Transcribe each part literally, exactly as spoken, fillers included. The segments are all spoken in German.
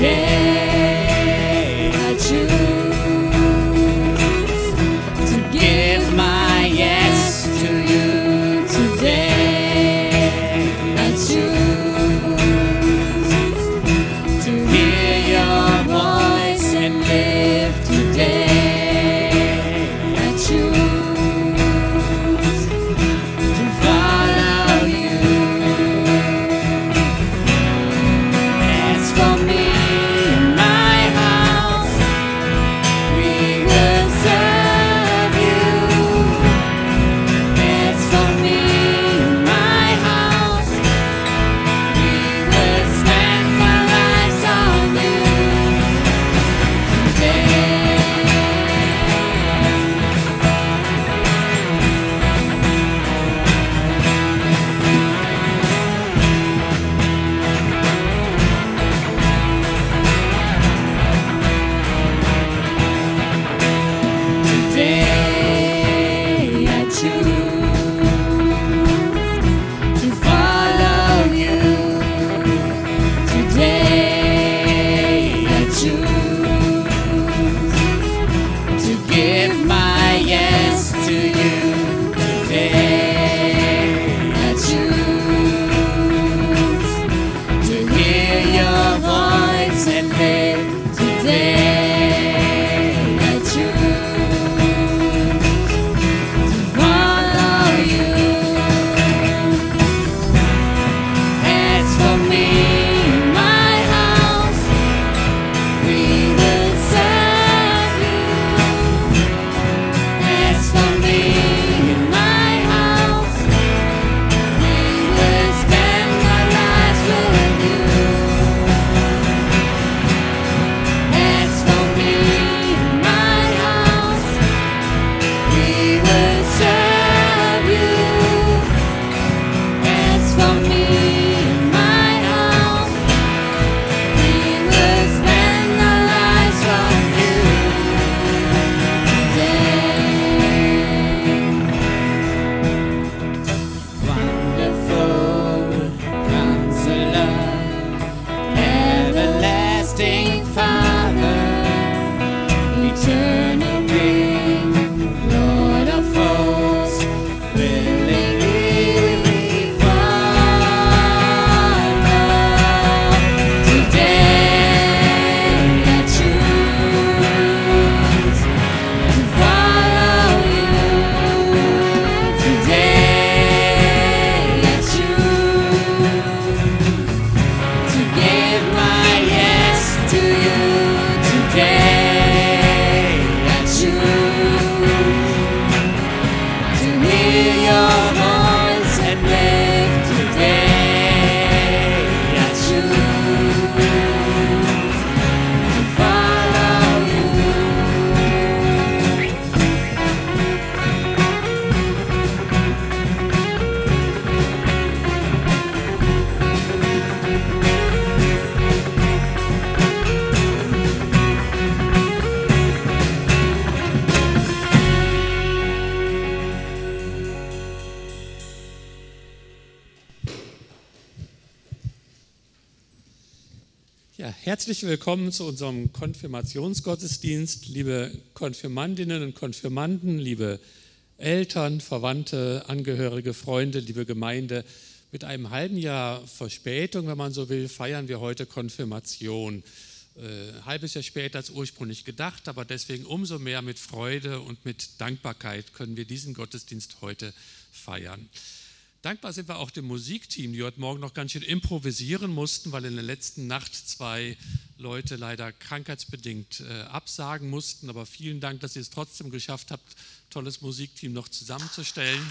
Ja, herzlich willkommen zu unserem Konfirmationsgottesdienst, liebe Konfirmandinnen und Konfirmanden, liebe Eltern, Verwandte, Angehörige, Freunde, liebe Gemeinde. Mit einem halben Jahr Verspätung, wenn man so will, feiern wir heute Konfirmation. Äh, ein halbes Jahr später als ursprünglich gedacht, aber deswegen umso mehr mit Freude und mit Dankbarkeit können wir diesen Gottesdienst heute feiern. Dankbar sind wir auch dem Musikteam, die heute Morgen noch ganz schön improvisieren mussten, weil in der letzten Nacht zwei Leute leider krankheitsbedingt äh, absagen mussten. Aber vielen Dank, dass ihr es trotzdem geschafft habt, tolles Musikteam noch zusammenzustellen.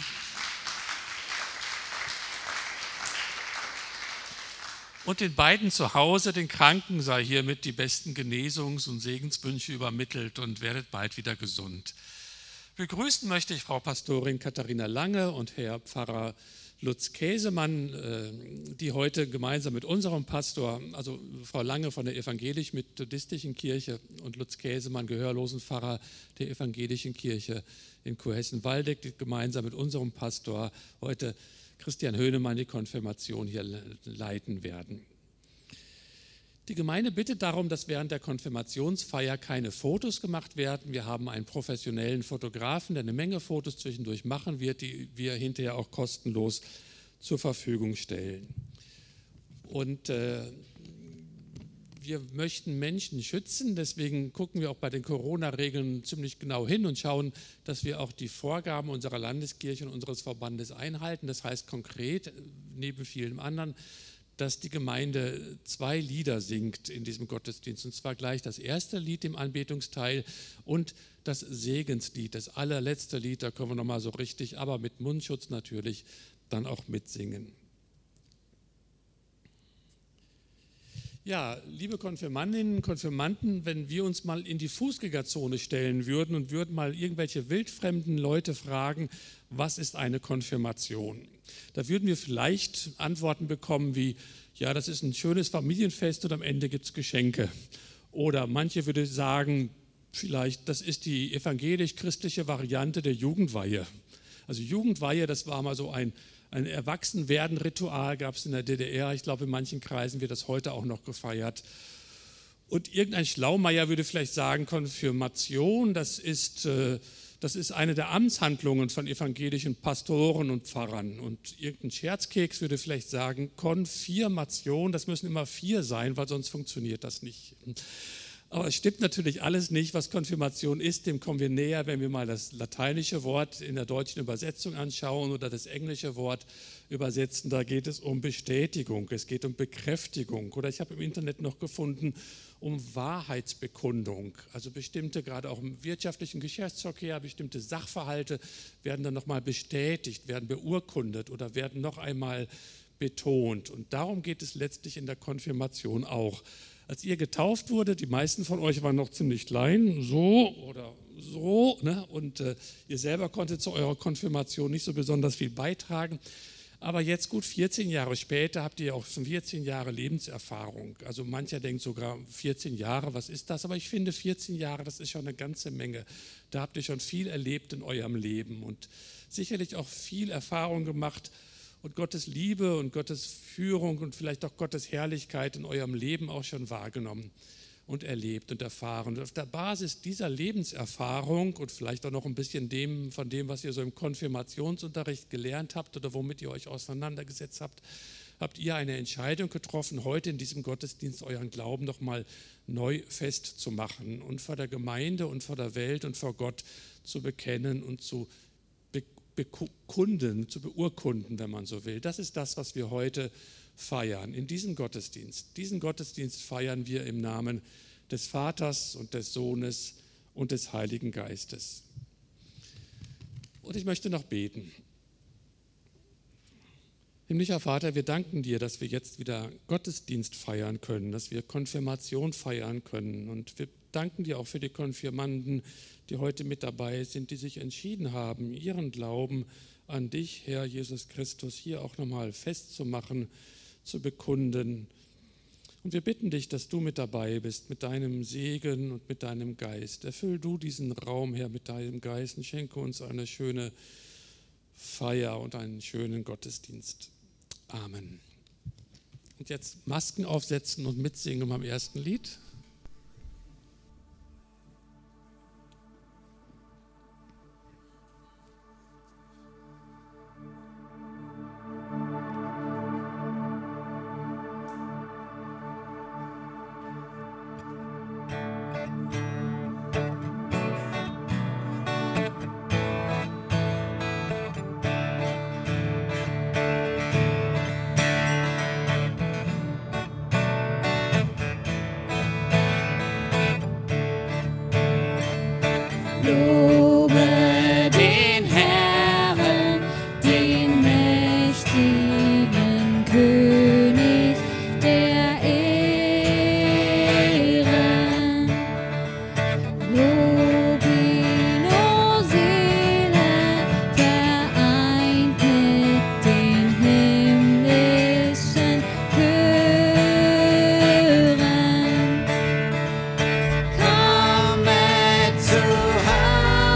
Und den beiden zu Hause, den Kranken, sei hiermit die besten Genesungs- und Segenswünsche übermittelt und werdet bald wieder gesund. Begrüßen möchte ich Frau Pastorin Katharina Lange und Herr Pfarrer Lutz Käsemann, die heute gemeinsam mit unserem Pastor, also Frau Lange von der evangelisch-methodistischen Kirche und Lutz Käsemann, Gehörlosenpfarrer der evangelischen Kirche in Kurhessen-Waldeck, gemeinsam mit unserem Pastor heute Christian Höhnemann die Konfirmation hier leiten werden. Die Gemeinde bittet darum, dass während der Konfirmationsfeier keine Fotos gemacht werden. Wir haben einen professionellen Fotografen, der eine Menge Fotos zwischendurch machen wird, die wir hinterher auch kostenlos zur Verfügung stellen. Und äh, wir möchten Menschen schützen, deswegen gucken wir auch bei den Corona-Regeln ziemlich genau hin und schauen, dass wir auch die Vorgaben unserer Landeskirche und unseres Verbandes einhalten. Das heißt konkret, neben vielem anderen, dass die Gemeinde zwei Lieder singt in diesem Gottesdienst, und zwar gleich das erste Lied im Anbetungsteil und das Segenslied, das allerletzte Lied, da können wir nochmal so richtig, aber mit Mundschutz natürlich, dann auch mitsingen. Ja, liebe Konfirmandinnen und Konfirmanden, wenn wir uns mal in die Fußgängerzone stellen würden und würden mal irgendwelche wildfremden Leute fragen, was ist eine Konfirmation? Da würden wir vielleicht Antworten bekommen wie, ja, das ist ein schönes Familienfest und am Ende gibt es Geschenke. Oder manche würden sagen, vielleicht, das ist die evangelisch-christliche Variante der Jugendweihe. Also Jugendweihe, das war mal so ein Ein Erwachsenwerden-Ritual gab es in der D D R. Ich glaube, in manchen Kreisen wird das heute auch noch gefeiert. Und irgendein Schlaumeier würde vielleicht sagen, Konfirmation, das ist, das ist eine der Amtshandlungen von evangelischen Pastoren und Pfarrern. Und irgendein Scherzkeks würde vielleicht sagen, Konfirmation, das müssen immer vier sein, weil sonst funktioniert das nicht. Aber es stimmt natürlich alles nicht, was Konfirmation ist, dem kommen wir näher, wenn wir mal das lateinische Wort in der deutschen Übersetzung anschauen oder das englische Wort übersetzen. Da geht es um Bestätigung, es geht um Bekräftigung. Oder ich habe im Internet noch gefunden, um Wahrheitsbekundung. Also bestimmte, gerade auch im wirtschaftlichen Geschäftsverkehr, bestimmte Sachverhalte werden dann nochmal bestätigt, werden beurkundet oder werden noch einmal betont. Und darum geht es letztlich in der Konfirmation auch. Als ihr getauft wurde, die meisten von euch waren noch ziemlich klein, so oder so, ne? Und äh, ihr selber konntet zu eurer Konfirmation nicht so besonders viel beitragen. Aber jetzt gut vierzehn Jahre später habt ihr auch schon vierzehn Jahre Lebenserfahrung. Also mancher denkt sogar vierzehn Jahre, was ist das? Aber ich finde vierzehn Jahre, das ist schon eine ganze Menge. Da habt ihr schon viel erlebt in eurem Leben und sicherlich auch viel Erfahrung gemacht, und Gottes Liebe und Gottes Führung und vielleicht auch Gottes Herrlichkeit in eurem Leben auch schon wahrgenommen und erlebt und erfahren. Und auf der Basis dieser Lebenserfahrung und vielleicht auch noch ein bisschen dem, von dem, was ihr so im Konfirmationsunterricht gelernt habt oder womit ihr euch auseinandergesetzt habt, habt ihr eine Entscheidung getroffen, heute in diesem Gottesdienst euren Glauben nochmal neu festzumachen und vor der Gemeinde und vor der Welt und vor Gott zu bekennen und zu bekunden, zu beurkunden, wenn man so will. Das ist das, was wir heute feiern, in diesem Gottesdienst. Diesen Gottesdienst feiern wir im Namen des Vaters und des Sohnes und des Heiligen Geistes. Und ich möchte noch beten. Himmlischer Vater, wir danken dir, dass wir jetzt wieder Gottesdienst feiern können, dass wir Konfirmation feiern können. Und wir danken dir auch für die Konfirmanden, die heute mit dabei sind, die sich entschieden haben, ihren Glauben an dich, Herr Jesus Christus, hier auch nochmal festzumachen, zu bekunden. Und wir bitten dich, dass du mit dabei bist, mit deinem Segen und mit deinem Geist. Erfüll du diesen Raum, Herr, mit deinem Geist und schenke uns eine schöne Feier und einen schönen Gottesdienst. Amen. Und jetzt Masken aufsetzen und mitsingen beim ersten Lied. Come to her.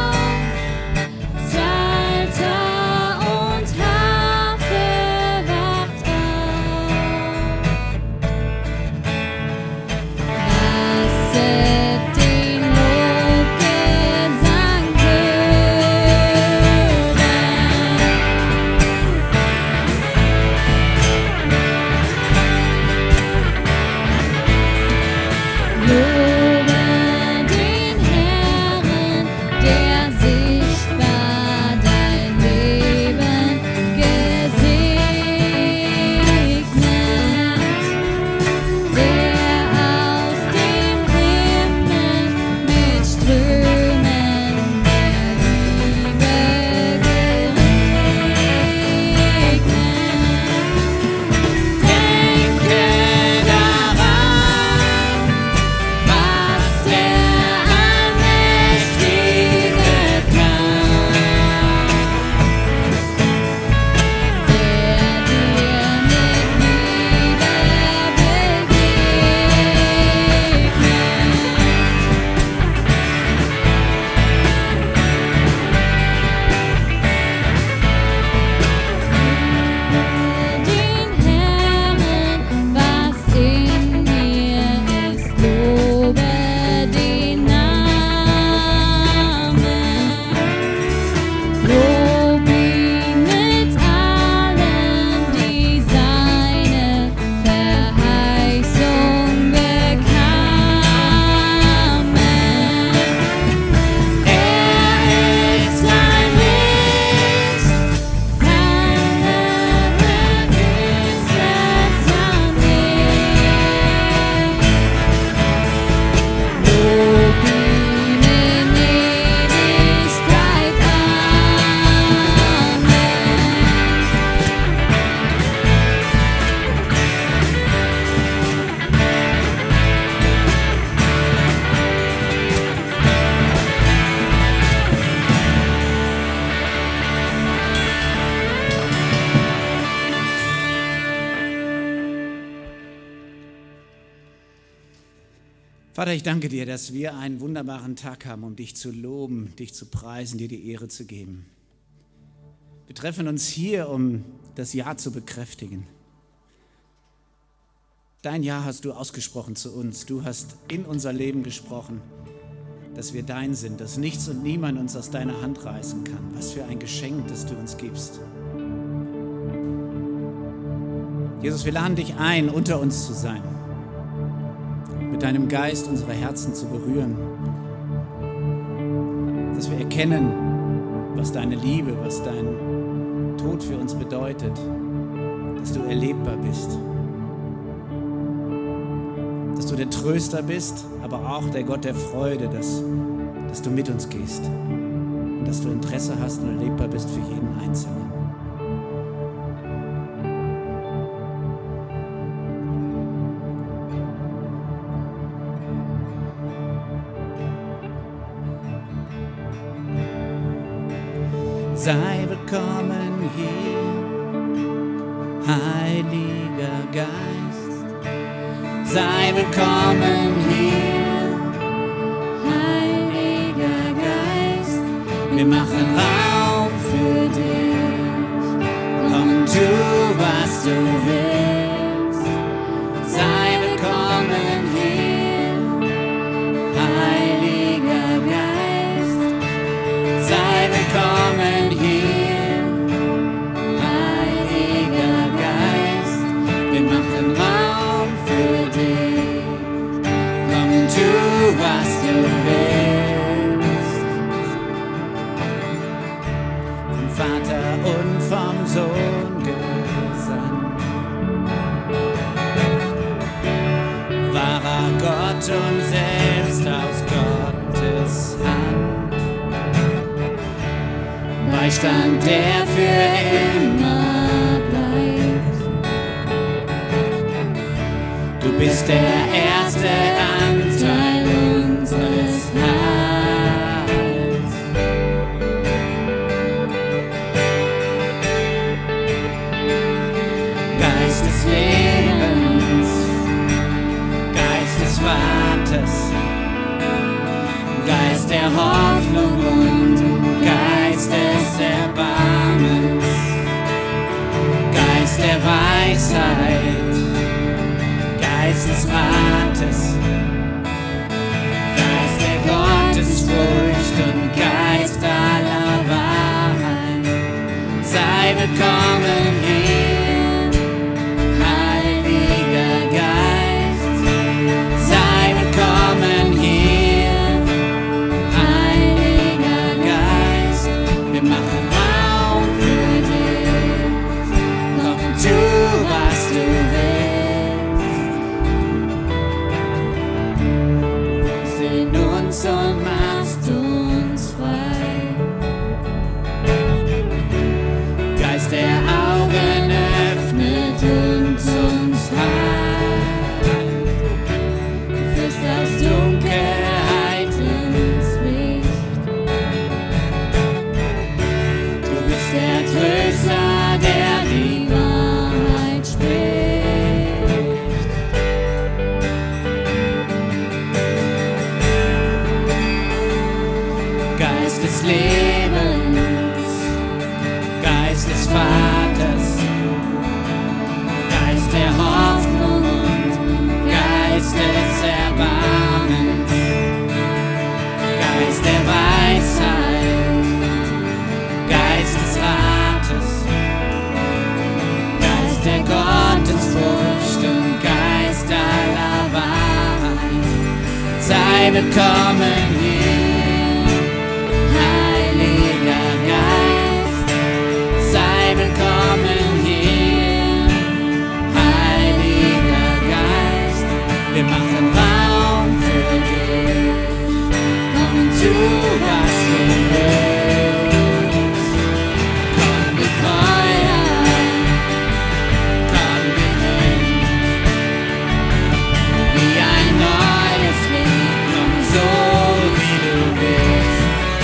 Vater, ich danke dir, dass wir einen wunderbaren Tag haben, um dich zu loben, dich zu preisen, dir die Ehre zu geben. Wir treffen uns hier, um das Ja zu bekräftigen. Dein Ja hast du ausgesprochen zu uns. Du hast in unser Leben gesprochen, dass wir dein sind, dass nichts und niemand uns aus deiner Hand reißen kann. Was für ein Geschenk, das du uns gibst. Jesus, wir laden dich ein, unter uns zu sein, mit deinem Geist unsere Herzen zu berühren, dass wir erkennen, was deine Liebe, was dein Tod für uns bedeutet, dass du erlebbar bist, dass du der Tröster bist, aber auch der Gott der Freude, dass, dass du mit uns gehst und dass du Interesse hast und erlebbar bist für jeden Einzelnen. Sei willkommen hier, Heiliger Geist. Sei willkommen hier, Heiliger Geist. Wir machen Raum für dich. Komm, tu, was du willst. Sei willkommen hier, Heiliger Geist. Sei willkommen hier, Heiliger Geist. Wir machen Raum für dich. Komm, tu, was du willst. Vom Vater und vom Sohn gesandt. Wahrer Gott und selbst aus Gottes Hand. Beistand, der für immer bleibt. Du bist der erste Anteil unseres Heils. Geist des Lebens, Geist des Vaters, Geist der Hoffnung und Geist des Erbarmens, Geist der Weisheit, Geist des Rates, Geist der Gottesfurcht und Geist aller Wahrheit. Sei willkommen hier, Heiliger Geist. Sei willkommen hier, Heiliger Geist. Wir machen Raum für dich. Komm, tu, was du willst. Du wohnst in uns und machst uns frei. Geist der Augen öffnet und uns heilt. Du führst aus Dunkelheit ins Licht. Du bist der Tröster, der die Wahrheit spricht. Geist des Lebens, Geist des Vaters, Geist der Hoffnung und Geist des Erbarmens, Geist der Weisheit, Geist des Rates, Geist der Gottesfurcht und Geist aller Wahrheit. Sei willkommen hier, Heiliger Geist. Sei willkommen hier, Heiliger Geist. Wir machen Raum für dich. Komm, tu, was du willst. Komm wie Feuer, komm wie Wind, wie ein neues Lied. Komm so, wie du bist.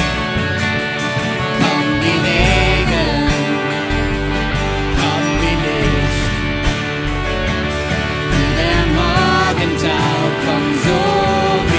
Komm wie Regen, komm wie Licht, wie der Morgentau. Komm so,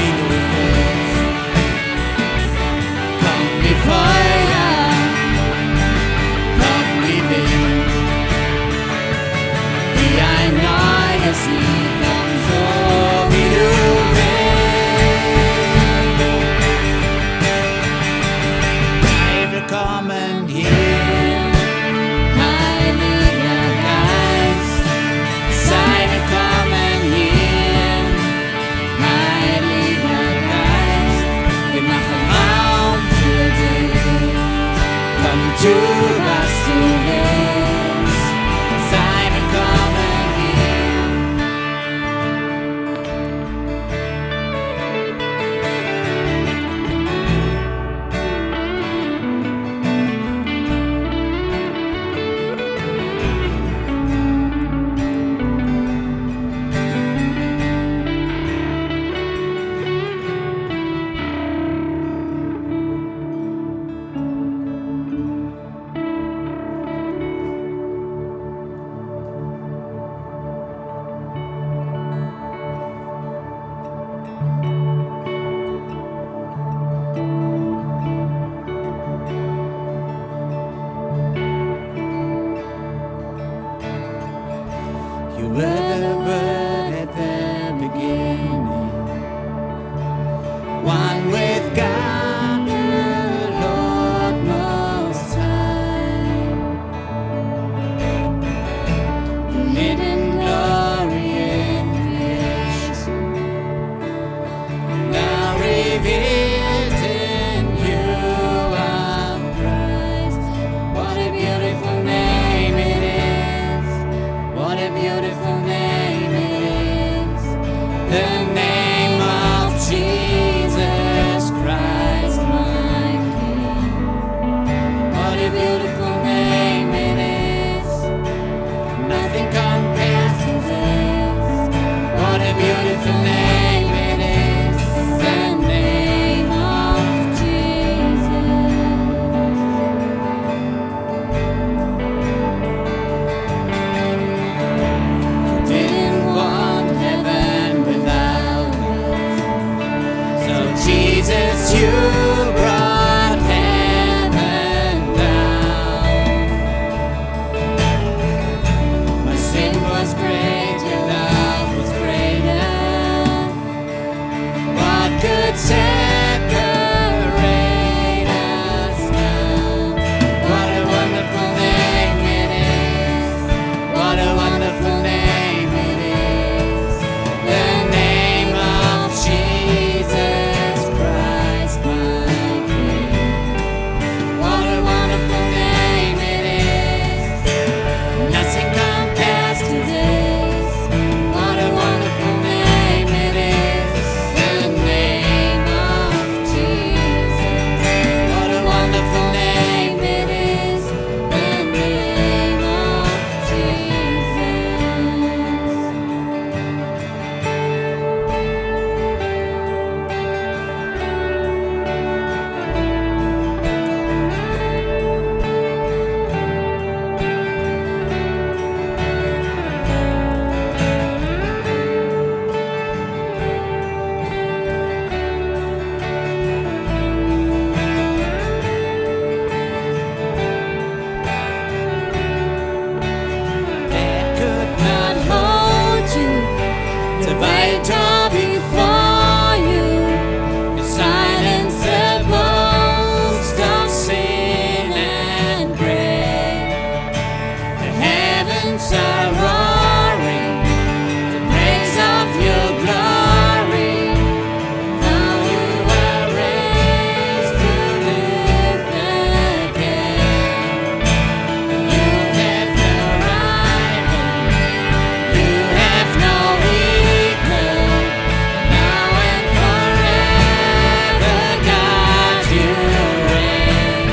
one with God, the Lord Most High. The hidden glory in creation, now revealed in you are Christ. What a beautiful name it is. What a beautiful name it is. The name of Jesus Christ, my King. What a beautiful name it is. Nothing compares to this. What a beautiful name it is. The name of Jesus. You didn't want heaven without us. So Jesus, you brought heaven down. My sin was great, your love was greater. What could separate us now? What a wonderful name it is. What a wonderful name it is. The name of Jesus Christ, my King. What a wonderful name it is. Nothing compares to this. What a wonderful name it is. The name of Jesus. What a wonderful name it is. The name of Jesus. That could not hold you, to fight or before you. You silence the boast of sin and grave. The heavens are roaring, the praise of your glory. Now you are raised to live again. You have no rival, you have no equal. Now and forever, God, you reign.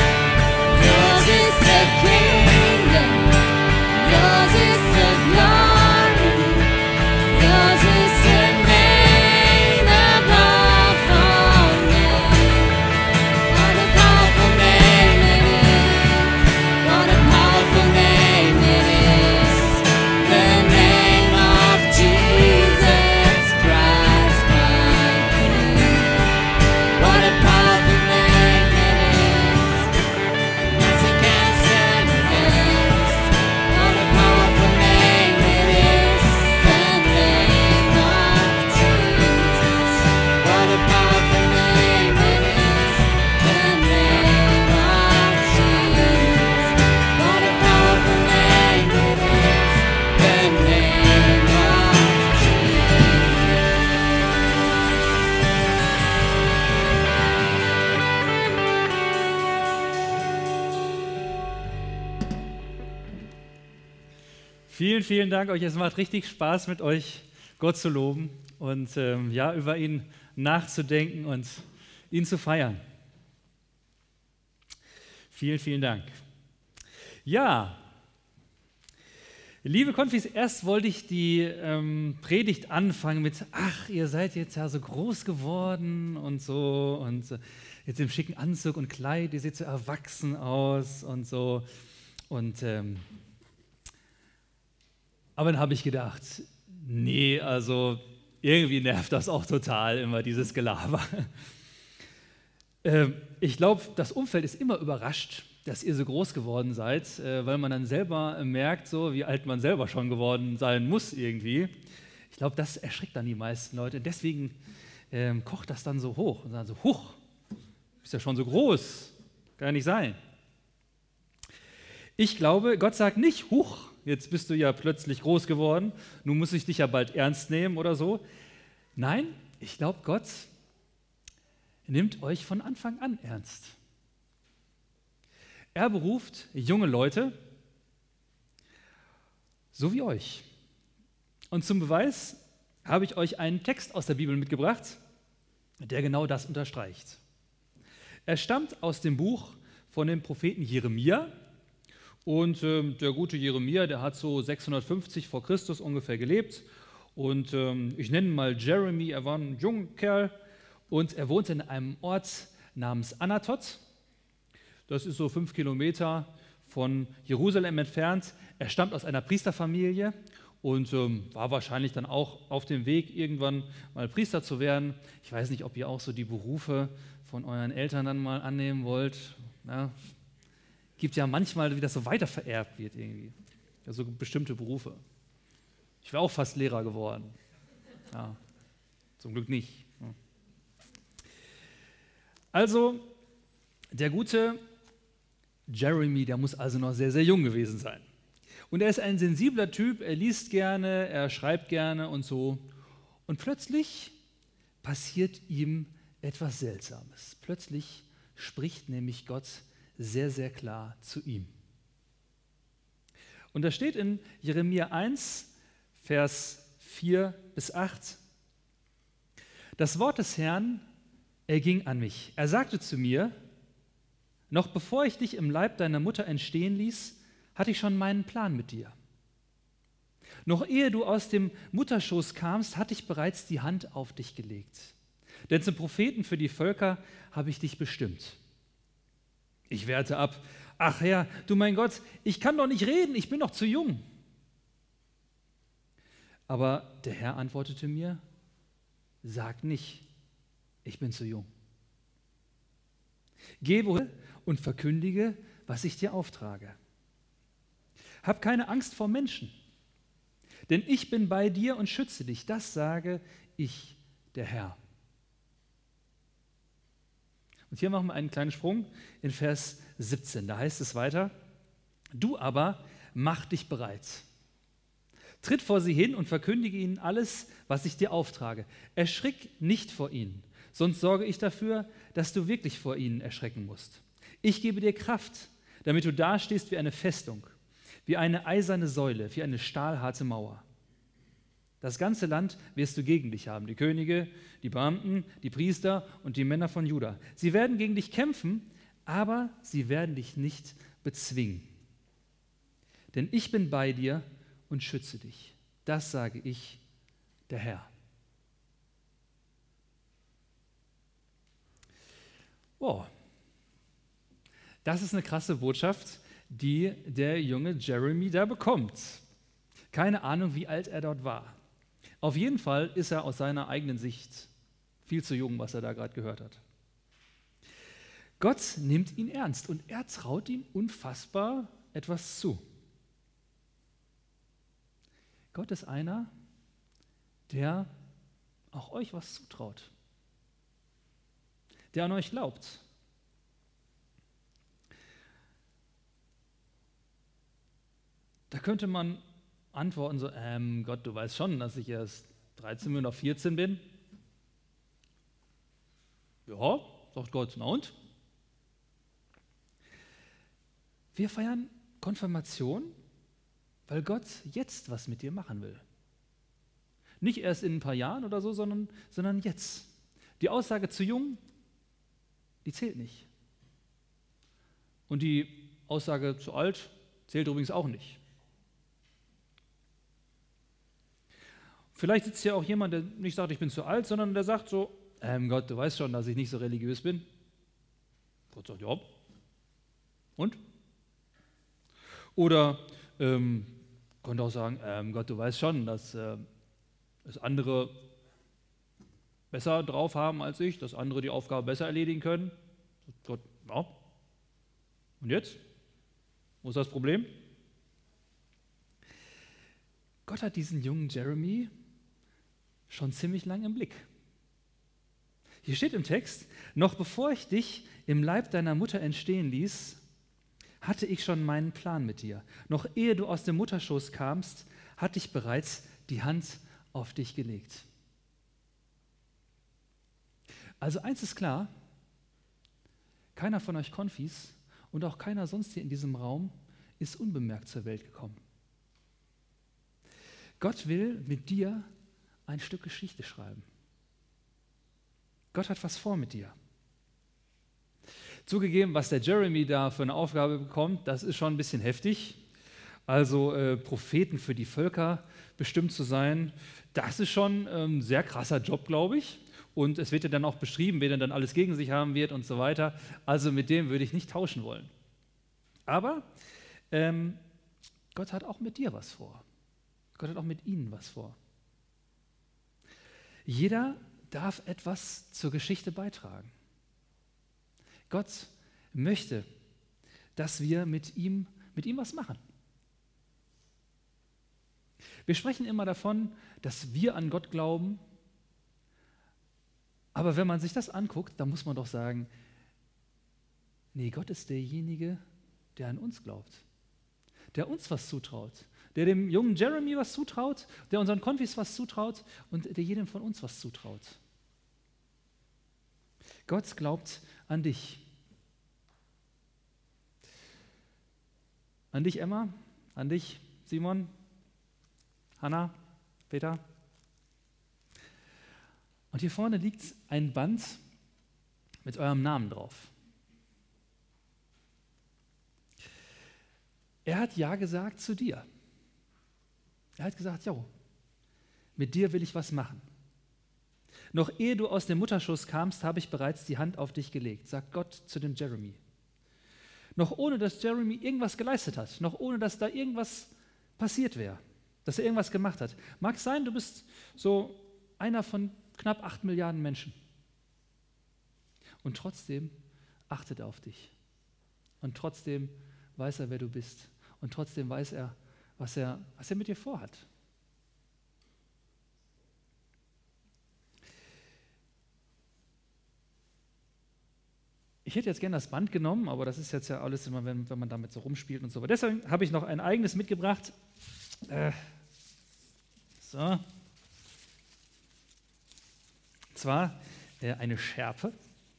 Yours is the kingdom, yours is the glory, yours is the name above all names. What a powerful name it is. What a powerful name it is. The name of Jesus Christ, my King. What a powerful name it is. Nothing can stand against. What a powerful name it is. The name of Jesus. What a powerful name it is. The name of Jesus. What a powerful name it is. The name of Vielen, vielen Dank euch. Es macht richtig Spaß, mit euch Gott zu loben und ähm, ja, über ihn nachzudenken und ihn zu feiern. Vielen, vielen Dank. Ja, liebe Konfis, erst wollte ich die ähm, Predigt anfangen mit, ach, ihr seid jetzt ja so groß geworden und so und äh, jetzt im schicken Anzug und Kleid, ihr seht so erwachsen aus und so. Und ähm, aber dann habe ich gedacht, nee, also irgendwie nervt das auch total, immer dieses Gelaber. Ähm, ich glaube, das Umfeld ist immer überrascht, dass ihr so groß geworden seid, äh, weil man dann selber merkt, so wie alt man selber schon geworden sein muss irgendwie. Ich glaube, das erschreckt dann die meisten Leute. Deswegen ähm, kocht das dann so hoch und sagen so, huch, ist ja schon so groß, kann ja nicht sein. Ich glaube, Gott sagt nicht, huch, jetzt bist du ja plötzlich groß geworden, nun muss ich dich ja bald ernst nehmen oder so. Nein, ich glaube, Gott nimmt euch von Anfang an ernst. Er beruft junge Leute, so wie euch. Und zum Beweis habe ich euch einen Text aus der Bibel mitgebracht, der genau das unterstreicht. Er stammt aus dem Buch von dem Propheten Jeremia. Und ähm, der gute Jeremia, der hat so sechshundertfünfzig vor Christus ungefähr gelebt. Und ähm, ich nenne ihn mal Jeremy, er war ein junger Kerl und er wohnte in einem Ort namens Anatot. Das ist so fünf Kilometer von Jerusalem entfernt. Er stammt aus einer Priesterfamilie und ähm, war wahrscheinlich dann auch auf dem Weg, irgendwann mal Priester zu werden. Ich weiß nicht, ob ihr auch so die Berufe von euren Eltern dann mal annehmen wollt. Ja, gibt ja manchmal, wie das so weitervererbt wird irgendwie. Ja, so bestimmte Berufe. Ich wäre auch fast Lehrer geworden. Ja, zum Glück nicht. Also, der gute Jeremy, der muss also noch sehr, sehr jung gewesen sein. Und er ist ein sensibler Typ, er liest gerne, er schreibt gerne und so. Und plötzlich passiert ihm etwas Seltsames. Plötzlich spricht nämlich Gott sehr, sehr klar zu ihm. Und da steht in Jeremia eins, Vers vier bis acht, das Wort des Herrn erging an mich. Er sagte zu mir, noch bevor ich dich im Leib deiner Mutter entstehen ließ, hatte ich schon meinen Plan mit dir. Noch ehe du aus dem Mutterschoß kamst, hatte ich bereits die Hand auf dich gelegt. Denn zum Propheten für die Völker habe ich dich bestimmt. Ich wehrte ab, ach Herr, du mein Gott, ich kann doch nicht reden, ich bin doch zu jung. Aber der Herr antwortete mir, sag nicht, ich bin zu jung. Geh wohl und verkündige, was ich dir auftrage. Hab keine Angst vor Menschen, denn ich bin bei dir und schütze dich. Das sage ich, der Herr. Und hier machen wir einen kleinen Sprung in Vers siebzehn. Da heißt es weiter, du aber mach dich bereit. Tritt vor sie hin und verkündige ihnen alles, was ich dir auftrage. Erschrick nicht vor ihnen, sonst sorge ich dafür, dass du wirklich vor ihnen erschrecken musst. Ich gebe dir Kraft, damit du dastehst wie eine Festung, wie eine eiserne Säule, wie eine stahlharte Mauer. Das ganze Land wirst du gegen dich haben, die Könige, die Beamten, die Priester und die Männer von Juda. Sie werden gegen dich kämpfen, aber sie werden dich nicht bezwingen. Denn ich bin bei dir und schütze dich. Das sage ich, der Herr. Wow. Das ist eine krasse Botschaft, die der junge Jeremy da bekommt. Keine Ahnung, wie alt er dort war. Auf jeden Fall ist er aus seiner eigenen Sicht viel zu jung, was er da gerade gehört hat. Gott nimmt ihn ernst und er traut ihm unfassbar etwas zu. Gott ist einer, der auch euch was zutraut, der an euch glaubt. Da könnte man antworten so, ähm, Gott, du weißt schon, dass ich erst dreizehn bin oder vierzehn bin. Ja, sagt Gott, na und? Wir feiern Konfirmation, weil Gott jetzt was mit dir machen will. Nicht erst in ein paar Jahren oder so, sondern, sondern jetzt. Die Aussage zu jung, die zählt nicht. Und die Aussage zu alt zählt übrigens auch nicht. Vielleicht sitzt hier auch jemand, der nicht sagt, ich bin zu alt, sondern der sagt so, ähm Gott, du weißt schon, dass ich nicht so religiös bin. Gott sagt, ja. Und? Oder ähm, könnte auch sagen, ähm, Gott, du weißt schon, dass äh, es andere besser drauf haben als ich, dass andere die Aufgabe besser erledigen können. Gott, ja. Und jetzt? Wo ist das Problem? Gott hat diesen jungen Jeremy schon ziemlich lang im Blick. Hier steht im Text, noch bevor ich dich im Leib deiner Mutter entstehen ließ, hatte ich schon meinen Plan mit dir. Noch ehe du aus dem Mutterschoß kamst, hatte ich bereits die Hand auf dich gelegt. Also eins ist klar, keiner von euch Konfis und auch keiner sonst hier in diesem Raum ist unbemerkt zur Welt gekommen. Gott will mit dir ein Stück Geschichte schreiben. Gott hat was vor mit dir. Zugegeben, was der Jeremy da für eine Aufgabe bekommt, das ist schon ein bisschen heftig. Also äh, Propheten für die Völker bestimmt zu sein, das ist schon ein sehr krasser Job, glaube ich. Und es wird ja dann auch beschrieben, wer dann alles gegen sich haben wird und so weiter. Also mit dem würde ich nicht tauschen wollen. Aber ähm, Gott hat auch mit dir was vor. Gott hat auch mit ihnen was vor. Jeder darf etwas zur Geschichte beitragen. Gott möchte, dass wir mit ihm, mit ihm was machen. Wir sprechen immer davon, dass wir an Gott glauben, aber wenn man sich das anguckt, dann muss man doch sagen, nee, Gott ist derjenige, der an uns glaubt, der uns was zutraut, der dem jungen Jeremy was zutraut, der unseren Konfis was zutraut und der jedem von uns was zutraut. Gott glaubt an dich. An dich, Emma, an dich, Simon, Hanna, Peter. Und hier vorne liegt ein Band mit eurem Namen drauf. Er hat Ja gesagt zu dir. Er hat gesagt, jo, mit dir will ich was machen. Noch ehe du aus dem Mutterschoß kamst, habe ich bereits die Hand auf dich gelegt, sagt Gott zu dem Jeremy. Noch ohne, dass Jeremy irgendwas geleistet hat, noch ohne, dass da irgendwas passiert wäre, dass er irgendwas gemacht hat. Mag sein, du bist so einer von knapp acht Milliarden Menschen. Und trotzdem achtet er auf dich. Und trotzdem weiß er, wer du bist. Und trotzdem weiß er, was er, was er mit dir vorhat. Ich hätte jetzt gerne das Band genommen, aber das ist jetzt ja alles immer, wenn, wenn man damit so rumspielt und so. Aber deswegen habe ich noch ein eigenes mitgebracht. Äh, so. Und zwar äh, eine Schärpe.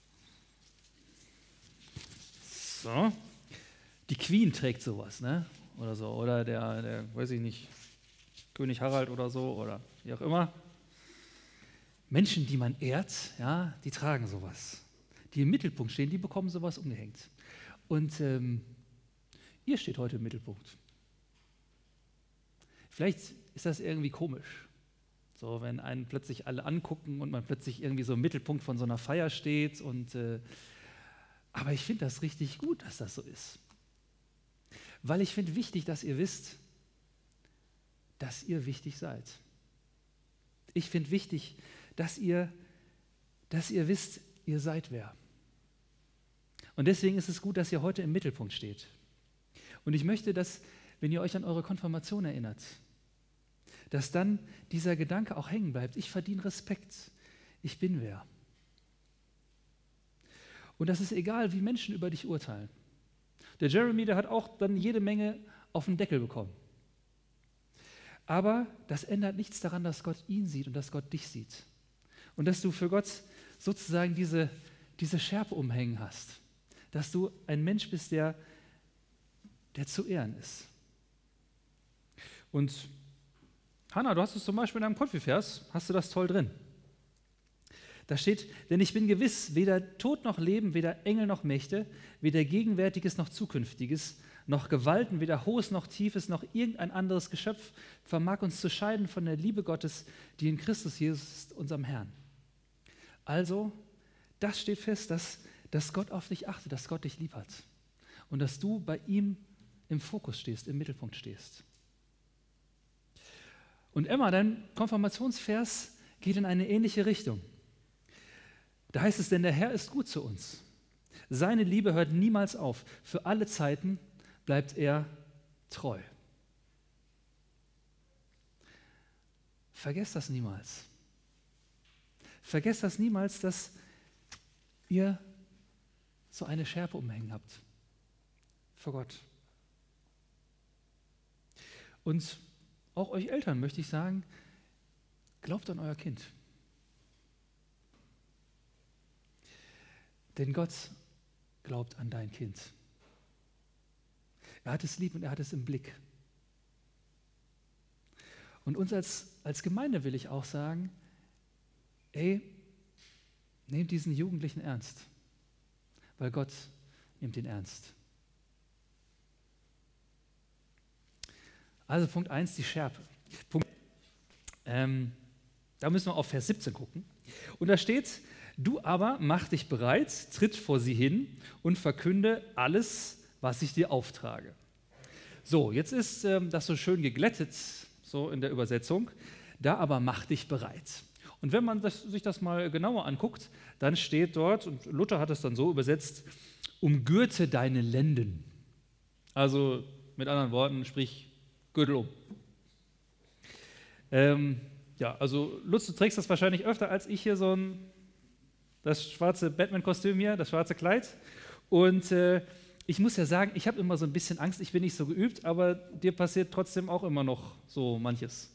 So. Die Queen trägt sowas, ne? Oder so. Oder der, der, weiß ich nicht, König Harald oder so oder wie auch immer. Menschen, die man ehrt, ja, die tragen sowas. Die im Mittelpunkt stehen, die bekommen sowas umgehängt. Und ähm, ihr steht heute im Mittelpunkt. Vielleicht ist das irgendwie komisch, so wenn einen plötzlich alle angucken und man plötzlich irgendwie so im Mittelpunkt von so einer Feier steht. Und, äh, aber ich finde das richtig gut, dass das so ist. Weil ich finde wichtig, dass ihr wisst, dass ihr wichtig seid. Ich finde wichtig, dass ihr, dass ihr wisst, ihr seid wer. Und deswegen ist es gut, dass ihr heute im Mittelpunkt steht. Und ich möchte, dass, wenn ihr euch an eure Konfirmation erinnert, dass dann dieser Gedanke auch hängen bleibt. Ich verdiene Respekt. Ich bin wer. Und das ist egal, wie Menschen über dich urteilen. Der Jeremy, der hat auch dann jede Menge auf den Deckel bekommen. Aber das ändert nichts daran, dass Gott ihn sieht und dass Gott dich sieht. Und dass du für Gott sozusagen diese, diese Schärpe umhängen hast. Dass du ein Mensch bist, der, der zu ehren ist. Und Hanna, du hast es zum Beispiel in deinem Konfivers, hast du das toll drin. Da steht, denn ich bin gewiss, weder Tod noch Leben, weder Engel noch Mächte, weder Gegenwärtiges noch Zukünftiges, noch Gewalten, weder Hohes noch Tiefes, noch irgendein anderes Geschöpf vermag uns zu scheiden von der Liebe Gottes, die in Christus Jesus ist, unserem Herrn. Also, das steht fest, dass, dass Gott auf dich achtet, dass Gott dich lieb hat und dass du bei ihm im Fokus stehst, im Mittelpunkt stehst. Und Emma, dein Konfirmationsvers geht in eine ähnliche Richtung. Da heißt es, denn der Herr ist gut zu uns. Seine Liebe hört niemals auf. Für alle Zeiten bleibt er treu. Vergesst das niemals. Vergesst das niemals, dass, ihr so eine Schärpe umhängen habt vor Gott. Und auch euch Eltern möchte ich sagen, glaubt an euer Kind. Denn Gott glaubt an dein Kind. Er hat es lieb und er hat es im Blick. Und uns als, als Gemeinde will ich auch sagen, ey, nehmt diesen Jugendlichen ernst, weil Gott nimmt ihn ernst. Also Punkt eins, die Schärpe. Punkt, ähm, da müssen wir auf Vers siebzehn gucken. Und da steht, du aber mach dich bereit, tritt vor sie hin und verkünde alles, was ich dir auftrage. So, jetzt ist ähm, das so schön geglättet, so in der Übersetzung. Da aber mach dich bereit. Und wenn man das, sich das mal genauer anguckt, dann steht dort, und Luther hat es dann so übersetzt, umgürte deine Lenden. Also mit anderen Worten, sprich Gürtel um. Ähm, ja, also Lutz, du trägst das wahrscheinlich öfter als ich hier so ein, das schwarze Batman-Kostüm hier, das schwarze Kleid. Und äh, ich muss ja sagen, ich habe immer so ein bisschen Angst, ich bin nicht so geübt, aber dir passiert trotzdem auch immer noch so manches.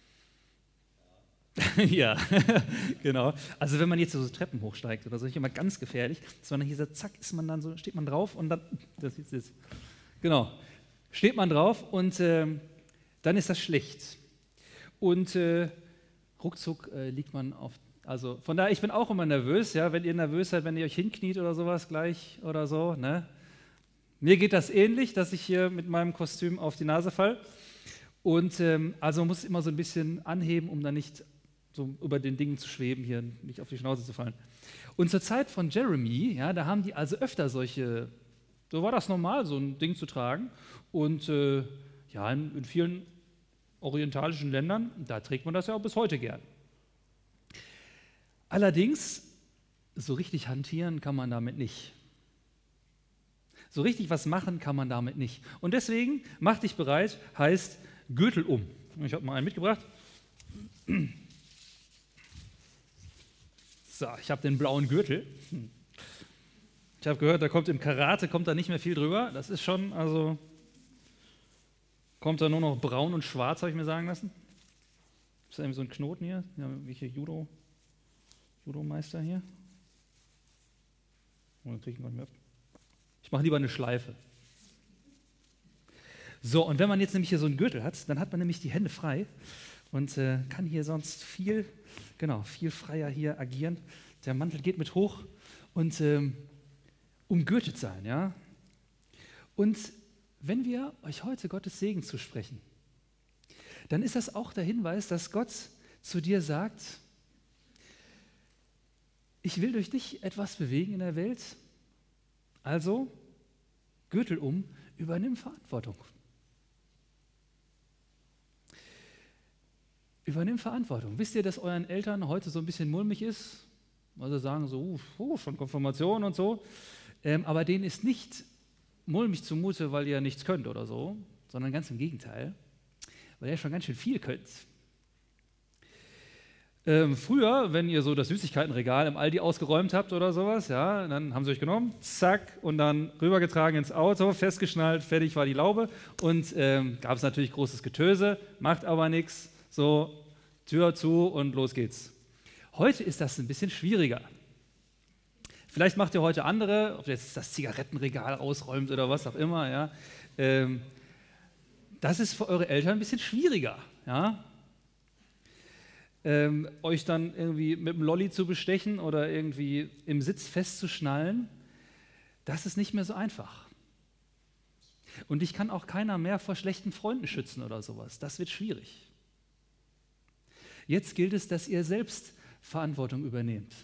Ja, genau. Also wenn man jetzt so Treppen hochsteigt oder so, ist immer ganz gefährlich, dass man dann hier so, zack, ist man dann so, steht man drauf und dann, das ist jetzt, genau, steht man drauf und äh, dann ist das schlecht. Und äh, ruckzuck äh, liegt man auf, also von daher, ich bin auch immer nervös, ja, wenn ihr nervös seid, wenn ihr euch hinkniet oder sowas gleich oder so, ne. Mir geht das ähnlich, dass ich hier mit meinem Kostüm auf die Nase falle und ähm, also man muss immer so ein bisschen anheben, um dann nicht so über den Dingen zu schweben, hier nicht auf die Schnauze zu fallen. Und zur Zeit von Jeremy, ja, da haben die also öfter solche, so war das normal, so ein Ding zu tragen. Und äh, ja, in, in vielen orientalischen Ländern, da trägt man das ja auch bis heute gern. Allerdings, so richtig hantieren kann man damit nicht. So richtig was machen kann man damit nicht. Und deswegen, mach dich bereit, heißt Gürtel um. Ich habe mal einen mitgebracht. So, ich habe den blauen Gürtel. Ich habe gehört, da kommt im Karate, kommt da nicht mehr viel drüber. Das ist schon, also, kommt da nur noch braun und schwarz, habe ich mir sagen lassen. Ist da irgendwie so ein Knoten hier? Ja, welche Judo, Judo-Meister hier? Oh, dann kriege ich ihn gar nicht mehr ab. Ich mache lieber eine Schleife. So, und wenn man jetzt nämlich hier so einen Gürtel hat, dann hat man nämlich die Hände frei und äh, kann hier sonst viel, genau, viel freier hier agieren. Der Mantel geht mit hoch und ähm, umgürtet sein, ja. Und wenn wir euch heute Gottes Segen zusprechen, dann ist das auch der Hinweis, dass Gott zu dir sagt, ich will durch dich etwas bewegen in der Welt, also Gürtel um, übernimm Verantwortung. Übernimm Verantwortung. Wisst ihr, dass euren Eltern heute so ein bisschen mulmig ist? Weil sie sagen so, uh, schon Konfirmation und so. Ähm, aber denen ist nicht mulmig zumute, weil ihr nichts könnt oder so, sondern ganz im Gegenteil, weil ihr schon ganz schön viel könnt. Ähm, früher, wenn ihr so das Süßigkeitenregal im Aldi ausgeräumt habt oder sowas, ja, dann haben sie euch genommen, zack, und dann rübergetragen ins Auto, festgeschnallt, fertig war die Laube und ähm, gab es natürlich großes Getöse, macht aber nichts, so Tür zu und los geht's. Heute ist das ein bisschen schwieriger. Vielleicht macht ihr heute andere, ob ihr jetzt das Zigarettenregal ausräumt oder was auch immer, ja. Ähm, das ist für eure Eltern ein bisschen schwieriger, ja. Ähm, euch dann irgendwie mit dem Lolli zu bestechen oder irgendwie im Sitz festzuschnallen, das ist nicht mehr so einfach. Und ich kann auch keiner mehr vor schlechten Freunden schützen oder sowas. Das wird schwierig. Jetzt gilt es, dass ihr selbst Verantwortung übernehmt.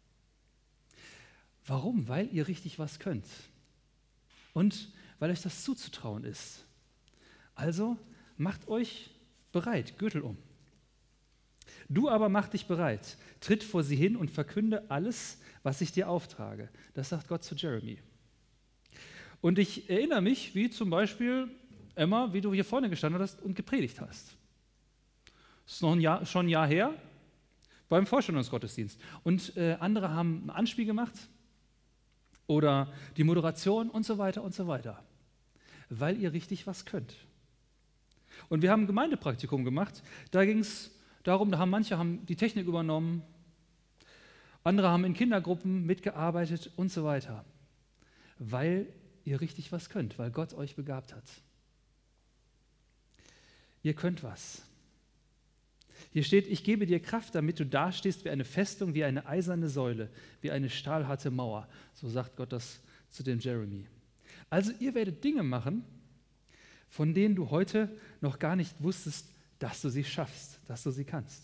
Warum? Weil ihr richtig was könnt. Und weil euch das zuzutrauen ist. Also macht euch bereit, Gürtel um. Du aber mach dich bereit, tritt vor sie hin und verkünde alles, was ich dir auftrage. Das sagt Gott zu Jeremy. Und ich erinnere mich, wie zum Beispiel, Emma, wie du hier vorne gestanden hast und gepredigt hast. Das ist noch ein Jahr, schon ein Jahr her, beim Vorstellungsgottesdienst. Und äh, andere haben ein Anspiel gemacht oder die Moderation und so weiter und so weiter, weil ihr richtig was könnt. Und wir haben ein Gemeindepraktikum gemacht, da ging es darum, da haben manche haben die Technik übernommen, andere haben in Kindergruppen mitgearbeitet und so weiter, weil ihr richtig was könnt, weil Gott euch begabt hat. Ihr könnt was. Hier steht, ich gebe dir Kraft, damit du dastehst wie eine Festung, wie eine eiserne Säule, wie eine stahlharte Mauer. So sagt Gott das zu dem Jeremy. Also ihr werdet Dinge machen, von denen du heute noch gar nicht wusstest, dass du sie schaffst, dass du sie kannst.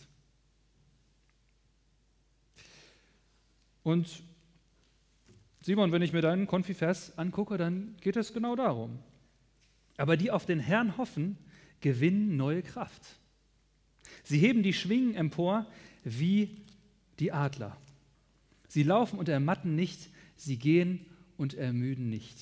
Und Simon, wenn ich mir deinen Konfi-Vers angucke, dann geht es genau darum. Aber die auf den Herrn hoffen, gewinnen neue Kraft. Sie heben die Schwingen empor wie die Adler. Sie laufen und ermatten nicht, sie gehen und ermüden nicht.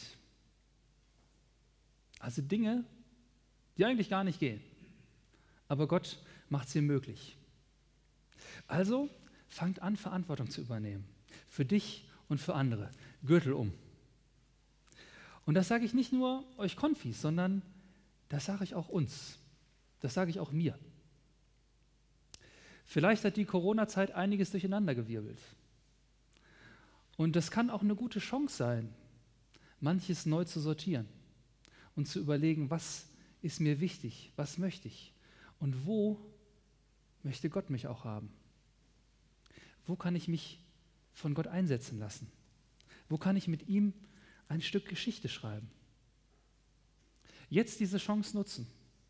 Also Dinge, die eigentlich gar nicht gehen. Aber Gott macht sie möglich. Also fangt an, Verantwortung zu übernehmen. Für dich und für andere. Gürtel um. Und das sage ich nicht nur euch Konfis, sondern das sage ich auch uns. Das sage ich auch mir. Vielleicht hat die Corona-Zeit einiges durcheinandergewirbelt. Und das kann auch eine gute Chance sein, manches neu zu sortieren und zu überlegen, was ist mir wichtig, was möchte ich und wo möchte Gott mich auch haben. Wo kann ich mich von Gott einsetzen lassen? Wo kann ich mit ihm ein Stück Geschichte schreiben? Jetzt diese Chance nutzen.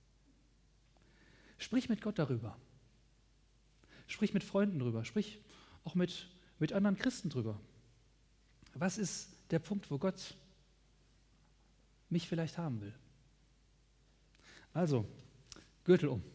Sprich mit Gott darüber. Sprich mit Freunden drüber. Sprich auch mit, mit anderen Christen drüber. Was ist der Punkt, wo Gott mich vielleicht haben will? Also, Gürtel um.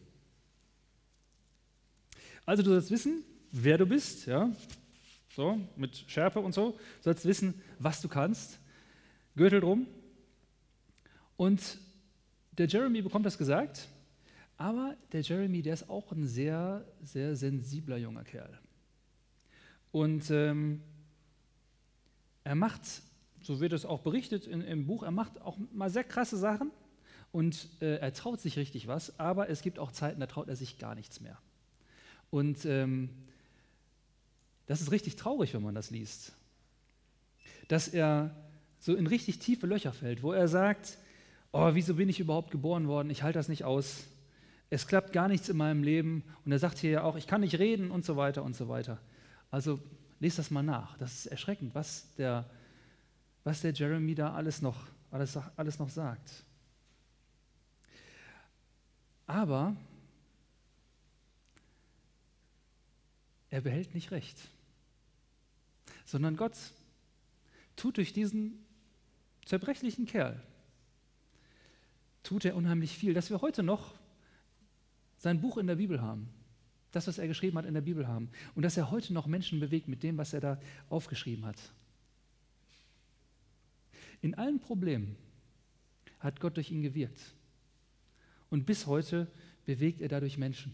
Also du sollst wissen, wer du bist, ja, so, mit Schärpe und so. Du sollst wissen, was du kannst. Gürtel drum. Und der Jeremy bekommt das gesagt, aber der Jeremy, der ist auch ein sehr, sehr sensibler junger Kerl. Und ähm, er macht, so wird es auch berichtet in, im Buch, er macht auch mal sehr krasse Sachen und äh, er traut sich richtig was, aber es gibt auch Zeiten, da traut er sich gar nichts mehr. Und ähm, das ist richtig traurig, wenn man das liest, dass er so in richtig tiefe Löcher fällt, wo er sagt, oh, wieso bin ich überhaupt geboren worden, ich halte das nicht aus, es klappt gar nichts in meinem Leben. Und er sagt hier ja auch, ich kann nicht reden und so weiter und so weiter. Also lest das mal nach, das ist erschreckend, was der, was der Jeremy da alles noch, alles, alles noch sagt. Aber er behält nicht recht, sondern Gott tut durch diesen zerbrechlichen Kerl, tut er unheimlich viel, dass wir heute noch sein Buch in der Bibel haben, das, was er geschrieben hat, in der Bibel haben und dass er heute noch Menschen bewegt mit dem, was er da aufgeschrieben hat. In allen Problemen hat Gott durch ihn gewirkt und bis heute bewegt er dadurch Menschen.